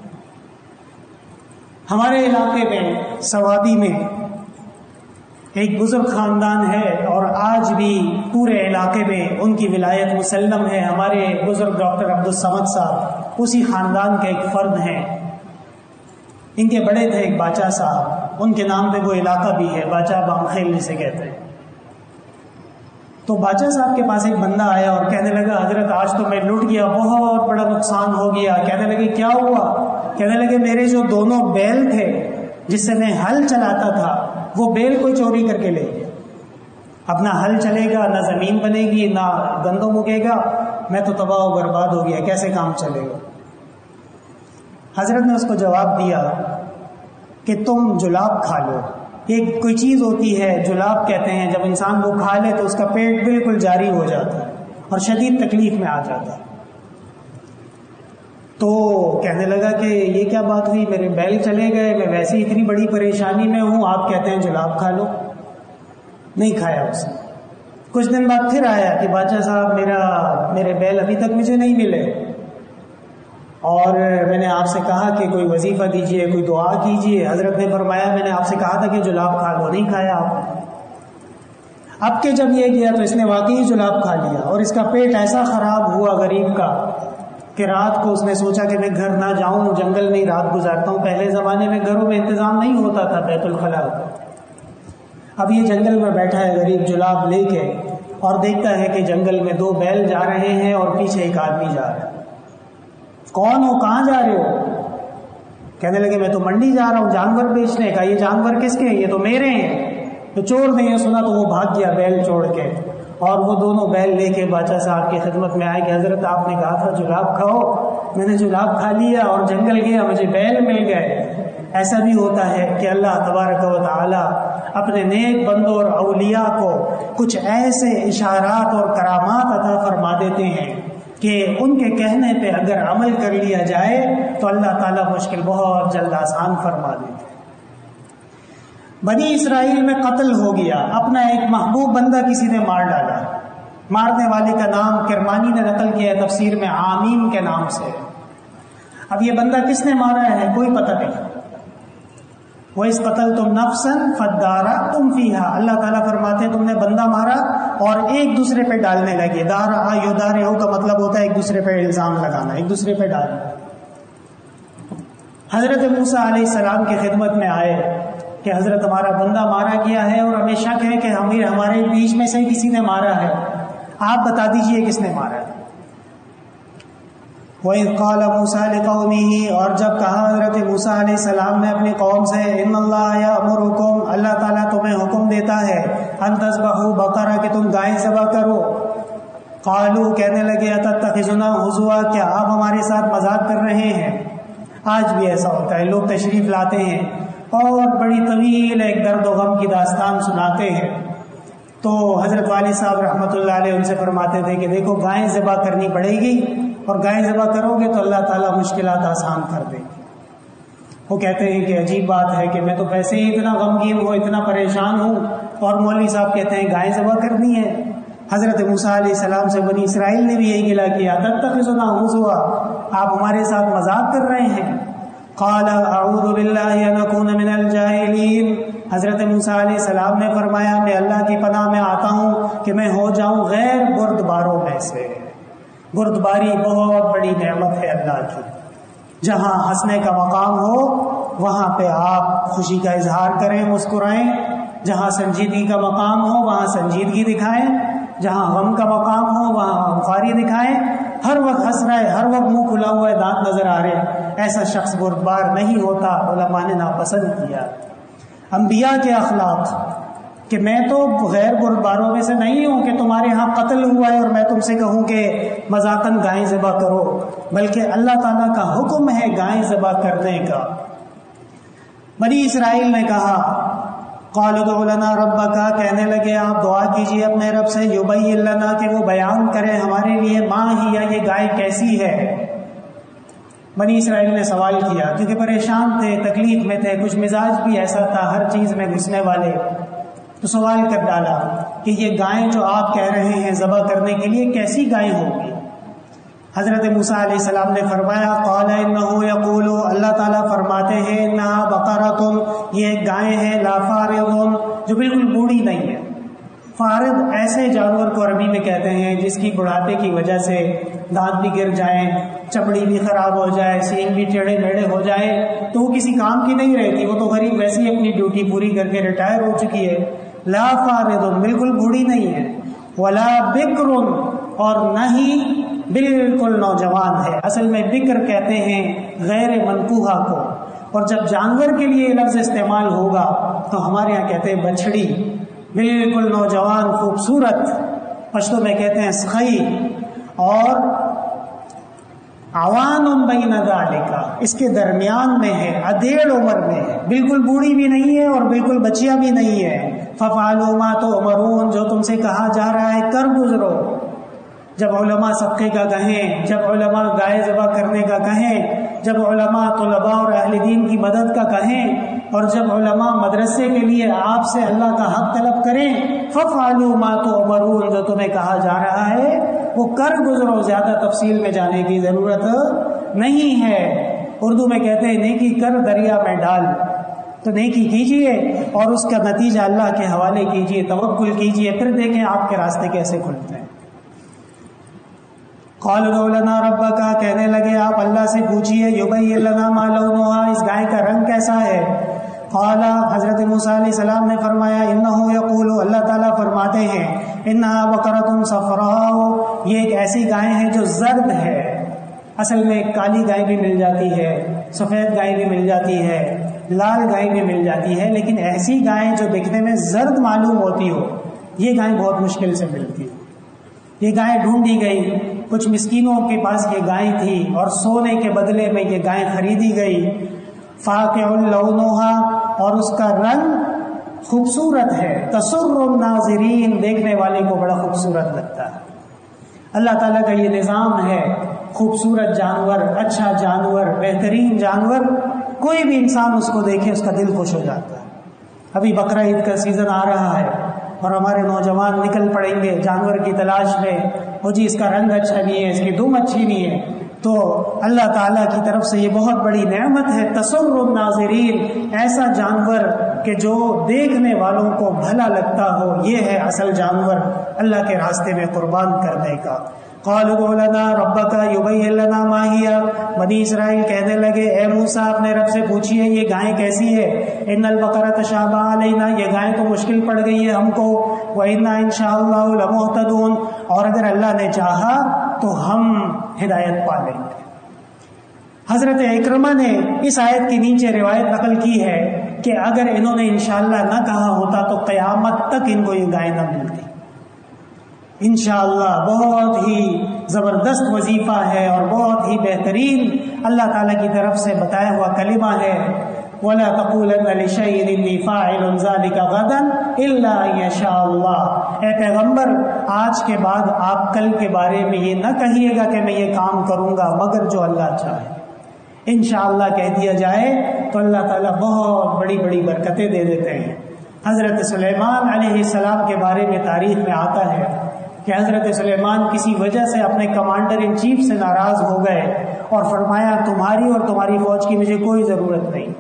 ہمارے علاقے میں سوادی میں ایک بزرگ خاندان ہے اور آج بھی پورے علاقے میں ان کی ولایت مسلم ہے۔ ہمارے بزرگ ڈاکٹر عبدالصمد صاحب اسی خاندان کے ایک فرد ہیں۔ ان کے بڑے تھے ایک باچا صاحب، ان کے نام پہ وہ علاقہ بھی ہے، باچا بامخیل جسے کہتے ہیں۔ تو باچا صاحب کے پاس ایک بندہ آیا اور کہنے لگا حضرت آج تو میں لٹ گیا، بہت بڑا نقصان ہو گیا۔ کہنے لگے کیا ہوا؟ کہنے لگے میرے جو دونوں بیل تھے جس سے میں ہل چلاتا تھا وہ بیل کو چوری کر کے لے گیا۔ اپنا حل چلے گا، نہ زمین بنے گی، نہ گندم اگے گا، میں تو تباہ و برباد ہو گیا، کیسے کام چلے گا؟ حضرت نے اس کو جواب دیا کہ تم جلاب کھا لو. ایک کوئی چیز ہوتی ہے جلاب کہتے ہیں، جب انسان وہ کھا لے تو اس کا پیٹ بالکل جاری ہو جاتا ہے اور شدید تکلیف میں آ جاتا ہے. تو کہنے لگا کہ یہ کیا بات ہوئی، میرے بیل چلے گئے، میں ویسے ہی اتنی بڑی پریشانی میں ہوں، آپ کہتے ہیں جلاب کھا لو. نہیں کھایا اس نے. کچھ دن بعد پھر آیا کہ بادشاہ صاحب میرے بیل ابھی تک مجھے نہیں ملے، اور میں نے آپ سے کہا کہ کوئی وظیفہ دیجئے، کوئی دعا کیجئے. حضرت نے فرمایا میں نے آپ سے کہا تھا کہ جلاب کھا لو، نہیں کھایا آپ نے. اب کہ جب یہ گیا تو اس نے واقعی جلاب کھا لیا، اور اس کا پیٹ ایسا خراب ہوا غریب کا کہ رات کو اس نے سوچا کہ میں گھر نہ جاؤں، جنگل میں ہی رات گزارتا ہوں. پہلے زمانے میں گھروں میں انتظام نہیں ہوتا تھا بیت الخلاء کا. اب یہ جنگل میں بیٹھا ہے غریب جلاب لے کے، اور دیکھتا ہے کہ جنگل میں 2 بیل جا رہے ہیں اور پیچھے ایک آدمی جا رہا ہے. کون ہو، کہاں جا رہے ہو؟ کہنے لگے میں تو منڈی جا رہا ہوں جانور بیچنے کا. یہ جانور کس کے ہیں؟ یہ تو میرے ہیں. تو چور نے یہ سنا تو وہ بھاگ گیا بیل چھوڑ کے، اور وہ دونوں بیل لے کے بادشاہ صاحب کی خدمت میں آئے کہ حضرت آپ نے کہا تھا جلاب کھاؤ، میں نے جلاب کھا لیا اور جنگل گیا، مجھے بیل مل گئے. ایسا بھی ہوتا ہے کہ اللہ تبارک و تعالی اپنے نیک بندوں اور اولیاء کو کچھ ایسے اشارات اور کرامات عطا فرما دیتے ہیں کہ ان کے کہنے پہ اگر عمل کر لیا جائے تو اللہ تعالیٰ مشکل بہت جلد آسان فرما دیتے. بنی اسرائیل میں قتل ہو گیا، اپنا ایک محبوب بندہ کسی نے مار ڈالا. مارنے والے کا نام کرمانی نے نقل کیا ہے تفسیر میں عامیم کے نام سے. اب یہ بندہ کس نے مارا ہے کوئی پتہ نہیں. وَإِذْ قَتَلْتُمْ نَفْسًا فَادَّارَأْتُمْ فِيهَا، اللہ تعالیٰ فرماتے ہیں تم نے بندہ مارا اور ایک دوسرے پہ ڈالنے لگے. دارا یدارعو کا مطلب ہوتا ہے ایک دوسرے پہ الزام لگانا، ایک دوسرے پہ ڈالنا. حضرت موسیٰ علیہ السلام کی خدمت میں آئے کہ حضرت ہمارا بندہ مارا گیا ہے اور ہمیں شک ہے کہ ہمارے بیچ میں سے کسی نے مارا ہے، آپ بتا دیجئے کس نے مارا ہے. وَإِذْ قَالَ مُوسَىٰ لِقَوْمِهِ، اور جب کہا حضرت موسیٰ علیہ السلام نے اپنی قوم سے، إِنَّ اللَّهَ يَأْمُرُكُمْ، اللہ تعالیٰ تمہیں حکم دیتا ہے، أَن تَذْبَحُوا بَقَرَةً، کہ تم گائے ذبح کرو. قَالُوا، کہنے لگے، أَتَتَّخِذُنَا هُزُوًا، کیا آپ ہمارے ساتھ مذاق کر رہے ہیں؟ آج بھی ایسا ہوتا ہے، لوگ تشریف لاتے ہیں اور بڑی طویل ایک درد و غم کی داستان سناتے ہیں. تو حضرت والد صاحب رحمۃ اللہ علیہ ان سے فرماتے تھے کہ دیکھو گائے ذبح کرنی پڑے گی، اور گائے ذبح کرو گے تو اللہ تعالیٰ مشکلات آسان کر دے گی. وہ کہتے ہیں کہ عجیب بات ہے کہ میں تو ویسے ہی اتنا غمگین ہوں، اتنا پریشان ہوں، اور مولوی صاحب کہتے ہیں گائے ذبح کرنی ہے. حضرت موسیٰ علیہ السلام سے بنی اسرائیل نے بھی یہی گلا کیا، تتخذنا ہزوا، آپ ہمارے ساتھ مذاق کر رہے ہیں. قال اعوذ باللہ ان اکون من الجاہلین، حضرت موسیٰ علیہ السلام نے فرمایا میں اللہ کی پناہ میں آتا ہوں کہ میں ہو جاؤں غیر بردباروں میں سے. بردباری بہت بڑی نعمت ہے اللہ کی. جہاں ہنسنے کا مقام ہو وہاں پہ آپ خوشی کا اظہار کریں، مسکرائیں. جہاں سنجیدگی کا مقام ہو وہاں سنجیدگی دکھائیں، جہاں غم کا مقام ہو وہاں غمخواری دکھائیں. ہر وقت ہنس رہے، ہر وقت منہ کھلا ہوا ہے، دانت نظر آ رہے، ایسا شخص بردبار نہیں ہوتا. علماء نے ناپسند کیا. انبیاء کے اخلاق کہ میں تو غیر بردباروں میں سے نہیں ہوں کہ تمہارے ہاں قتل ہوا ہے اور میں تم سے کہوں کہ مذاقاً گائیں ذبح کرو، بلکہ اللہ تعالیٰ کا حکم ہے گائیں ذبح کرنے کا. بنی اسرائیل نے کہا قالوا ادع لنا ربک، کہنے لگے آپ دعا کیجیے اپنے رب سے، یبین لنا، کہ وہ بیان کرے ہمارے لیے، ما ہی، یہ گائے کیسی ہے. بنی اسرائیل نے سوال کیا کیونکہ پریشان تھے، تکلیف میں تھے، کچھ مزاج بھی ایسا تھا ہر چیز میں گھسنے والے. تو سوال کر ڈالا کہ یہ گائیں جو آپ کہہ رہے ہیں ذبح کرنے کے لیے کیسی گائیں ہوگی. حضرت موسیٰ علیہ السلام نے فرمایا قال انہ یقول، اللہ تعالیٰ فرماتے ہیں انہا بقرۃ، یہ گائیں ہیں، لا فارض، جو بالکل بوڑھی نہیں ہے. فارض ایسے جانور کو عربی میں کہتے ہیں جس کی بڑھاپے کی وجہ سے دانت بھی گر جائیں، چمڑی بھی خراب ہو جائے، سینگ بھی ٹیڑھے میڑھے ہو جائے تو وہ کسی کام کی نہیں رہتی. وہ تو غریب ویسے ہی اپنی ڈیوٹی پوری کر کے ریٹائر ہو چکی ہے. لا فارض، بالکل بوڑھی نہیں ہے. ولا بکر، اور نہ ہی بالکل نوجوان ہے. اصل میں بکر کہتے ہیں غیر منقوحہ کو، اور جب جانور کے لیے لفظ استعمال ہوگا تو ہمارے ہاں کہتے ہیں بچڑی، بالکل نوجوان خوبصورت، پشتو میں کہتے ہیں سخی، اور عوان بین ذالک، اس کے درمیان میں ہے، ادھیڑ عمر میں ہے، بالکل بوڑھی بھی نہیں ہے اور بالکل بچیا بھی نہیں ہے۔ ففعلوا ما تؤمرون، جو تم سے کہا جا رہا ہے کر گزرو۔ جب علماء صدقے کا کہیں، جب علماء گائے ذبح کرنے کا کہیں، جب علماء طلباء اور اہل دین کی مدد کا کہیں، اور جب علماء مدرسے کے لیے آپ سے اللہ کا حق طلب کریں، ففعلوا ما تؤمرون، جو تمہیں کہا جا رہا ہے وہ کر گزرو، زیادہ تفصیل میں جانے کی ضرورت نہیں ہے۔ اردو میں کہتے ہیں نیکی کر دریا میں ڈال، تو نیکی کیجئے اور اس کا نتیجہ اللہ کے حوالے کیجئے، توکل کیجئے، پھر دیکھیں آپ کے راستے کیسے کھلتے ہیں۔ قالوا ادع لنا ربک، کہنے لگے آپ اللہ سے پوچھئے، یبین لنا ما لونھا، اس گائے کا رنگ کیسا ہے؟ قال، حضرت موسیٰ علیہ السلام نے فرمایا، انہ یقول، اللہ تعالیٰ فرماتے ہیں، انہا بقرۃ صفراء، یہ ایک ایسی گائے ہے جو زرد ہے۔ اصل میں کالی گائے بھی مل جاتی ہے، سفید گائے بھی مل جاتی ہے، لال گائے بھی مل جاتی ہے، لیکن ایسی گائے جو دکھنے میں زرد معلوم ہوتی ہو، یہ گائے بہت مشکل سے ملتی ہے۔ یہ گائے ڈھونڈی گئی، کچھ مسکینوں کے پاس یہ گائے تھی اور سونے کے بدلے میں یہ گائے خریدی گئی۔ فاقع لونھا، اور اس کا رنگ خوبصورت ہے، تسر الناظرین، دیکھنے والے کو بڑا خوبصورت لگتا ہے۔ اللہ تعالیٰ کا یہ نظام ہے، خوبصورت جانور، اچھا جانور، بہترین جانور، کوئی بھی انسان اس کو دیکھے اس کا دل خوش ہو جاتا ہے۔ ابھی بقرہ عید کا سیزن آ رہا ہے اور ہمارے نوجوان نکل پڑیں گے جانور کی تلاش میں، وہ جی اس کا رنگ اچھا نہیں ہے، اس کی دم اچھی نہیں ہے، تو اللہ تعالیٰ کی طرف سے یہ بہت بڑی نعمت ہے، تسر الناظرین، ایسا جانور کہ جو دیکھنے والوں کو بھلا لگتا ہو، یہ ہے اصل جانور اللہ کے راستے میں قربان کرنے کا۔ قالوا ادع لنا ربک یبین لنا ما ہی، بنی اسرائیل کہنے لگے، اے موسیٰ اپنے رب سے پوچھئے یہ گائے کیسی ہے؟ ان البقرۃ تشابہ علینا، یہ گائے تو مشکل پڑ گئی ہے ہم کو، وإنا ان شاء اللہ لمہتدون، اور اگر اللہ نے چاہا تو ہم ہدایت پا لیں گے۔ حضرت اکرمہ نے اس آیت کے نیچے روایت نقل کی ہے کہ اگر انہوں نے انشاءاللہ نہ کہا ہوتا تو قیامت تک ان کو یہ گائے نہ ملتی۔ انشاءاللہ بہت ہی زبردست وظیفہ ہے اور بہت ہی بہترین اللہ تعالیٰ کی طرف سے بتایا ہوا کلمہ ہے، وَلَا تَقُولَنَّ لِشَيْءٍ إِنِّي فَاعِلٌ ذَلِكَ غَدًا إِلَّا أَن يَشَاءَ اللَّهُ، اے پیغمبر آج کے بعد آپ کل کے بارے میں یہ نہ کہیے گا کہ میں یہ کام کروں گا مگر جو اللہ چاہے۔ انشاءاللہ کہہ دیا جائے تو اللہ تعالیٰ بہت بڑی بڑی برکتیں دے دیتے ہیں۔ حضرت سلیمان علیہ السلام کے بارے میں تاریخ میں آتا ہے کہ حضرت سلیمان کسی وجہ سے اپنے کمانڈر ان چیف سے ناراض ہو گئے اور فرمایا تمہاری اور تمہاری فوج کی مجھے کوئی ضرورت نہیں۔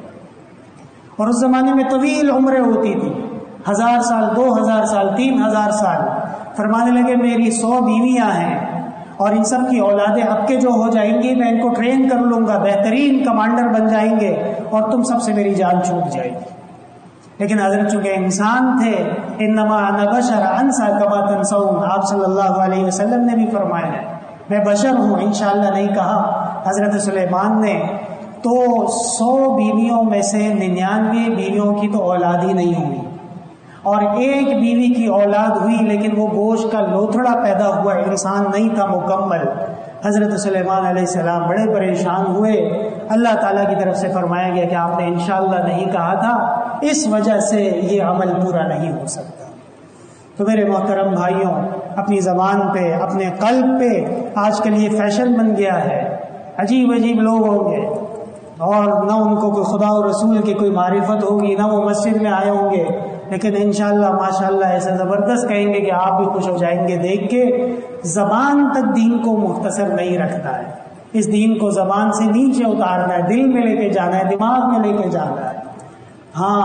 اور اس زمانے میں طویل عمریں ہوتی تھی، 1000 سال، 2000 سال، 3000 سال۔ فرمانے لگے میری 100 بیویاں ہیں اور ان سب کی اولادیں اب کے جو ہو جائیں گی میں ان کو ٹرین کر لوں گا، بہترین کمانڈر بن جائیں گے اور تم سب سے میری جان چھوٹ جائے گی۔ لیکن حضرت چونکہ انسان تھے، انما انا بشر انسا کما تنسون، آپ صلی اللہ علیہ وسلم نے بھی فرمایا ہے میں بشر ہوں، انشاءاللہ نہیں کہا حضرت سلیمان نے، تو 100 بیویوں میں سے 99 بیویوں کی تو اولاد ہی نہیں ہوئی، اور ایک بیوی کی اولاد ہوئی لیکن وہ گوشت کا لوتھڑا پیدا ہوا، انسان نہیں تھا مکمل۔ حضرت سلیمان علیہ السلام بڑے پریشان ہوئے، اللہ تعالیٰ کی طرف سے فرمایا گیا کہ آپ نے انشاءاللہ نہیں کہا تھا، اس وجہ سے یہ عمل پورا نہیں ہو سکتا۔ تو میرے محترم بھائیوں، اپنی زبان پہ، اپنے قلب پہ آج کل یہ فیشن بن گیا ہے، عجیب عجیب لوگ ہوں گے اور نہ ان کو کوئی خدا اور رسول کی کوئی معرفت ہوگی، نہ وہ مسجد میں آئے ہوں گے، لیکن انشاءاللہ ماشاءاللہ ایسا زبردست کہیں گے کہ آپ بھی خوش ہو جائیں گے دیکھ کے۔ زبان تک دین کو مختصر نہیں رکھتا ہے، اس دین کو زبان سے نیچے اتارنا ہے، دل میں لے کے جانا ہے، دماغ میں لے کے جانا ہے۔ ہاں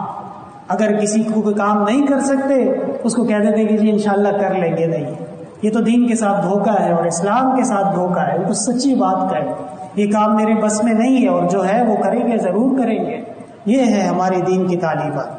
اگر کسی کو کوئی کام نہیں کر سکتے اس کو کہہ دیتے کہ جی انشاءاللہ کر لیں گے، نہیں، یہ تو دین کے ساتھ دھوکہ ہے اور اسلام کے ساتھ دھوکہ ہے۔ وہ سچی بات کہیں یہ کام میرے بس میں نہیں ہے، اور جو ہے وہ کریں گے، ضرور کریں گے، یہ ہے ہماری دین کی تعلیمات۔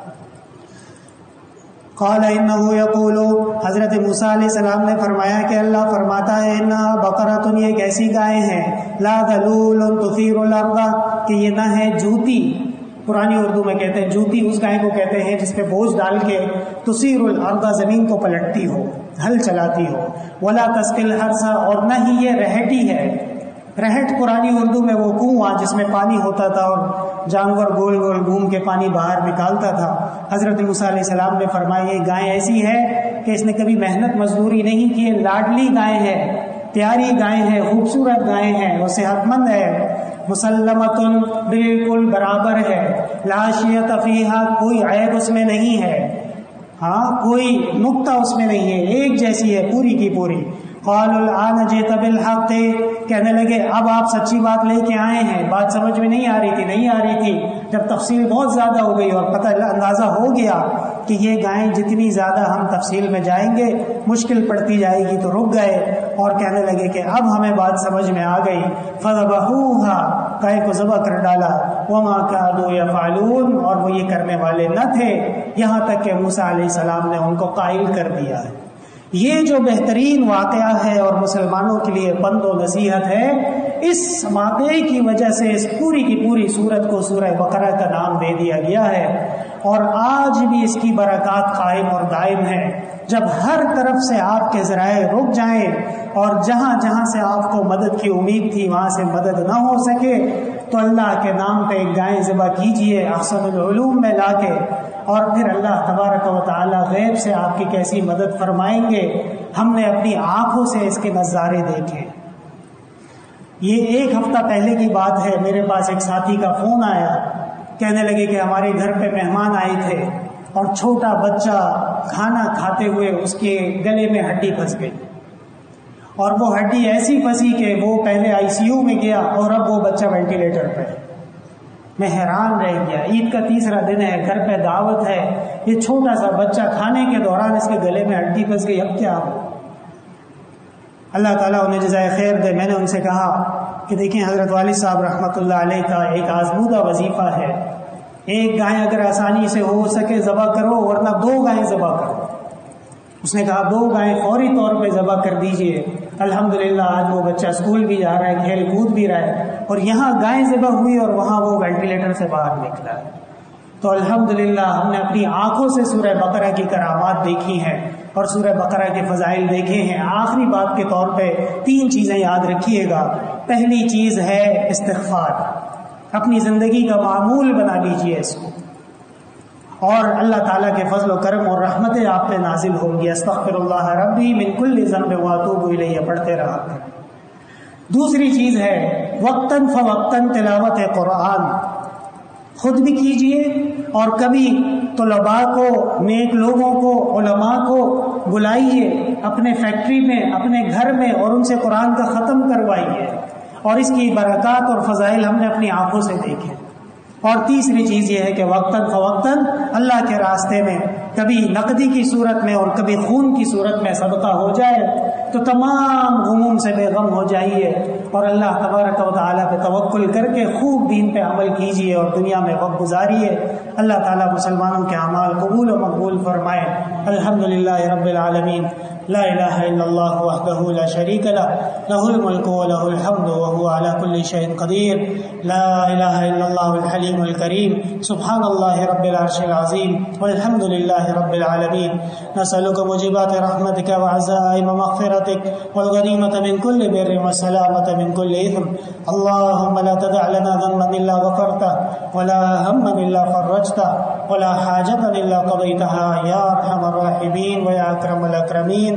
قال انه یقول، حضرت موسیٰ علیہ السلام نے فرمایا کہ اللہ فرماتا ہے انہا بقرۃ، یہ ایک ایسی گائے ہیں، لا ذلول تثیر الارض، کہ یہ نہ ہے جوتی، پرانی اردو میں کہتے ہیں جوتی اس گائے کو کہتے ہیں جس پہ بوجھ ڈال کے تسیر الارض زمین کو پلٹتی ہو، ہل چلاتی ہو. ولا تسقی الحرث، اور نہ ہی یہ رہٹی ہے. رہٹ پرانی اردو میں وہ کنواں جس میں پانی ہوتا تھا اور جانور گول گول گھوم کے پانی باہر نکالتا تھا. حضرت موسیٰ علیہ السلام نے فرمایا یہ گائے ایسی ہے کہ اس نے کبھی محنت مزدوری نہیں کی، لاڈلی گائے ہے، پیاری گائے ہے، خوبصورت گائے ہیں، وہ صحت مند ہے. مسلمتن، بالکل برابر ہے. لا شیۃ فیہا، کوئی عیب اس میں نہیں ہے، ہاں کوئی نقطہ اس میں نہیں ہے، ایک جیسی ہے پوری کی پوری. قالوا الآن جئت بالحق، کہنے لگے اب آپ سچی بات لے کے آئے ہیں. بات سمجھ میں نہیں آ رہی تھی. جب تفصیل بہت زیادہ ہو گئی اور پتہ اندازہ ہو گیا کہ یہ گائیں جتنی زیادہ ہم تفصیل میں جائیں گے مشکل پڑتی جائے گی، تو رک گئے اور کہنے لگے کہ اب ہمیں بات سمجھ میں آ گئی. فذبحوها، گائے کو ذبح کر ڈالا. وما كانوا يفعلون، اور وہ یہ کرنے والے نہ تھے، یہاں تک کہ موسیٰ علیہ السلام نے ان کو قائل کر دیا ہے. یہ جو بہترین واقعہ ہے اور مسلمانوں کے لیے پند و نصیحت ہے، اس واقعے کی وجہ سے اس پوری کی پوری سورت کو سورہ بقرہ کا نام دے دیا گیا ہے. اور آج بھی اس کی برکات قائم اور دائم ہے. جب ہر طرف سے آپ کے ذرائع رک جائیں اور جہاں جہاں سے آپ کو مدد کی امید تھی وہاں سے مدد نہ ہو سکے، تو اللہ کے نام پہ ایک گائے ذبح کیجئے احسن العلوم میں لا کے، اور پھر اللہ تبارک و تعالی غیب سے آپ کی کیسی مدد فرمائیں گے. ہم نے اپنی آنکھوں سے اس کے نظارے دیکھے. یہ 1 ہفتہ پہلے کی بات ہے، میرے پاس ایک ساتھی کا فون آیا، کہنے لگے کہ ہمارے گھر پہ مہمان آئے تھے اور چھوٹا بچہ کھانا کھاتے ہوئے اس کے گلے میں ہڈی پھنس گئی، اور وہ ہڈی ایسی پھنسی کہ وہ پہلے ICU میں گیا اور اب وہ بچہ وینٹیلیٹر پہ. میں حیران رہ گیا. عید کا 3را دن ہے، گھر پہ دعوت ہے، یہ چھوٹا سا بچہ کھانے کے دوران اس کے گلے میں ہڈی پھنس گئی، اب کیا ہو؟ اللہ تعالیٰ انہیں جزائے خیر دے. میں نے ان سے کہا کہ دیکھیں حضرت والد صاحب رحمۃ اللہ علیہ کا ایک آزمودہ وظیفہ ہے، ایک گائے اگر آسانی سے ہو سکے ذبح کرو، ورنہ 2 گائیں ذبح کرو. اس نے کہا 2 گائیں فوری طور پہ ذبح کر دیجئے. الحمدللہ آج وہ بچہ اسکول بھی جا رہا ہے، کھیل کود بھی رہا ہے، اور یہاں گائیں ذبح ہوئی اور وہاں وہ وینٹیلیٹر سے باہر نکلا ہے. تو الحمدللہ ہم نے اپنی آنکھوں سے سورہ بقرہ کی کرامات دیکھی ہیں اور سورہ بقرہ کے فضائل دیکھے ہیں. آخری بات کے طور پہ 3 چیزیں یاد رکھیے گا. پہلی چیز ہے استغفار. اپنی زندگی کا معمول بنا لیجئے اس کو، اور اللہ تعالیٰ کے فضل و کرم اور رحمتیں آپ پہ نازل ہوں گی. استغفر اللہ ربی من کل ذنب واتوب الیہ پڑھتے رہا کریں. دوسری چیز ہے وقتاً فوقتاً تلاوت قرآن. خود بھی کیجئے اور کبھی طلباء کو، نیک لوگوں کو، علماء کو بلائیے اپنے فیکٹری میں، اپنے گھر میں، اور ان سے قرآن کا ختم کروائیے. اور اس کی برکات اور فضائل ہم نے اپنی آنکھوں سے دیکھے. اور تیسری چیز یہ ہے کہ وقتاً فوقتاً اللہ کے راستے میں کبھی نقدی کی صورت میں اور کبھی خون کی صورت میں صدقہ ہو جائے تو تمام غموم سے بے غم ہو جائیے، اور اللہ تبارک و تعالیٰ پہ توکل کر کے خوب دین پہ عمل کیجیے اور دنیا میں وقت گزاریے. اللہ تعالیٰ مسلمانوں کے اعمال قبول و مقبول فرمائے. الحمدللہ رب العالمین. لا الہ الا اللہ وحدہ لا شریک لہ، لہ الملک ولہ الحمد وہو علی کل شیء قدیر. لا الہ الا اللہ الحلیم الکریم. سبحان اللہ رب العرش العظیم والحمد للہ رب العالمین. نسألک موجبات رحمتک وعزائم مغفرتک والغنیمۃ من کل بر والسلامۃ من کل اثم. اللہم لا تدع لنا ذنبا الا غفرته ولا ہما الا فرجته ولا حاجة الا قضيتها یا ارحم الراحمین ویا اکرم الاکرمین.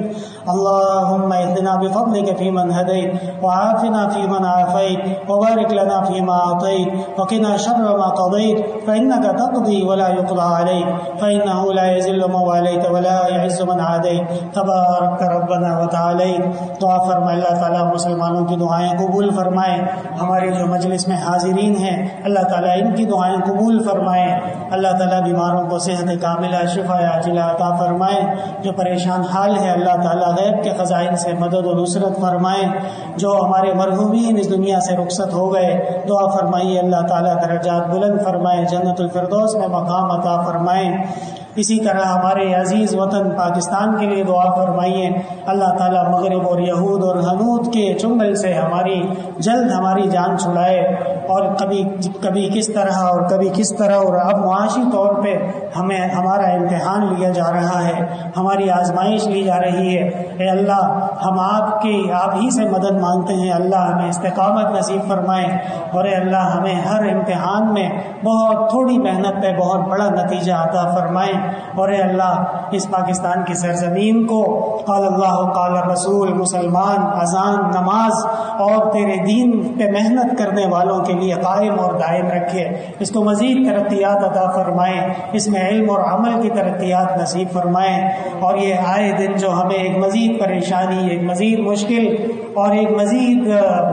اللهم اهدنا بفضلك فيمن هديت وعافنا فيمن عافيت وبارك لنا فيما أعطيت وقنا شر ما قضيت فإنك تقضي ولا يقضى عليك فإنه لا يذل من واليت ولا يعز من عاديت تبارك ربنا وتعاليت. دعا فرمائے اللہ تعالیٰ مسلمانوں کی دعائیں قبول فرمائے. ہمارے جو مجلس میں حاضرین ہیں اللہ تعالیٰ ان کی دعائیں قبول فرمائے. اللہ تعالیٰ بیماروں کو صحت کاملہ شفا عاجلہ عطا فرمائے. جو پریشان حال ہے اللہ تعالیٰ غیب کے خزائن سے مدد و نصرت فرمائے. جو ہمارے مرحومین اس دنیا سے رخصت ہو گئے دعا فرمائیے اللہ تعالیٰ درجات بلند فرمائے، جنت الفردوس میں مقام عطا فرمائے. اسی طرح ہمارے عزیز وطن پاکستان کے لیے دعا فرمائیے، اللہ تعالیٰ مغرب اور یہود اور ہنود کے چنگل سے جلد ہماری جان چھڑائے، اور کبھی کس طرح اور کبھی کس طرح، اور اب معاشی طور پہ ہمارا امتحان لیا جا رہا ہے، ہماری آزمائش لی جا رہی ہے۔ اے اللہ، ہم آپ ہی سے مدد مانگتے ہیں، اللہ ہمیں استقامت نصیب فرمائے، اور اے اللہ ہمیں ہر امتحان میں بہت تھوڑی محنت پہ بہت بڑا نتیجہ عطا فرمائے، اور اے اللہ اس پاکستان کی سرزمین کو قال اللہ قال رسول، مسلمان، اذان، نماز اور تیرے دین پہ محنت کرنے والوں کے لیے قائم اور دائم رکھے، اس کو مزید ترقیات عطا فرمائے، اس میں علم اور عمل کی ترقیات نصیب فرمائے، اور یہ آئے دن جو ہمیں ایک مزید پریشانی، ایک مزید مشکل اور ایک مزید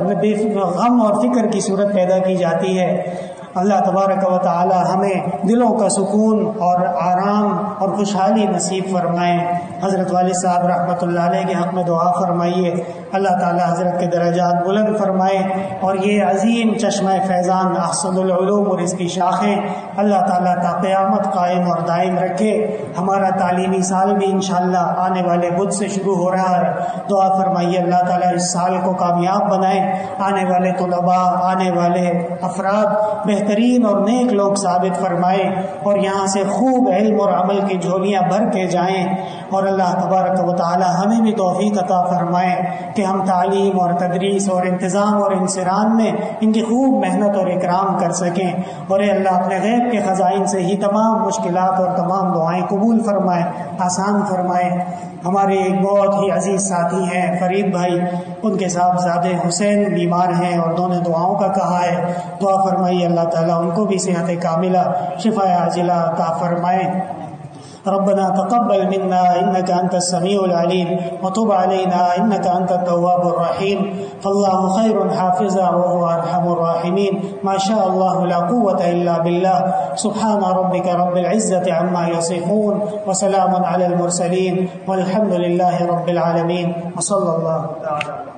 غم اور فکر کی صورت پیدا کی جاتی ہے، اللہ تبارک و تعالی ہمیں دلوں کا سکون اور آرام اور خوشحالی نصیب فرمائے۔ حضرت والد صاحب رحمۃ اللہ علیہ کے حق میں دعا فرمائیے، اللہ تعالی حضرت کے درجات بلند فرمائے، اور یہ عظیم چشمہ فیضان احسن العلوم اور اس کی شاخیں اللہ تعالی تا قیامت قائم اور دائم رکھے۔ ہمارا تعلیمی سال بھی انشاءاللہ آنے والے بدھ سے شروع ہو رہا ہے، دعا فرمائیے اللہ تعالی اس سال کو کامیاب بنائے، آنے والے طلباء، آنے والے افراد بہترین اور نیک لوگ ثابت فرمائے، اور یہاں سے خوب علم اور عمل کی جھولیاں بھر کے جائیں، اور اللہ تبارک و تعالی ہمیں بھی توفیق عطا فرمائے کہ ہم تعلیم اور تدریس اور انتظام اور انصرام میں ان کی خوب محنت اور اکرام کر سکیں، اور اے اللہ اپنے غیب کے خزائن سے ہی تمام مشکلات اور تمام دعائیں قبول فرمائے، آسان فرمائے۔ ہمارے ایک بہت ہی عزیز ساتھی ہیں فرید بھائی، ان کے صاحبزادے حسین بیمار ہیں اور انہوں نے دعاؤں کا کہا ہے، دعا فرمائیے اللہ تعالیٰ ان کو بھی صحت کاملہ، شفا عاجلہ عطا فرمائے۔ ربنا تقبل منا إنك أنت السميع العليم وتب علينا إنك أنت التواب الرحيم، فالله خير حافظا وهو أرحم الراحمين، ما شاء الله لا قوة إلا بالله، سبحان ربك رب العزة عما يصفون وسلام على المرسلين والحمد لله رب العالمين، وصلى الله تعالى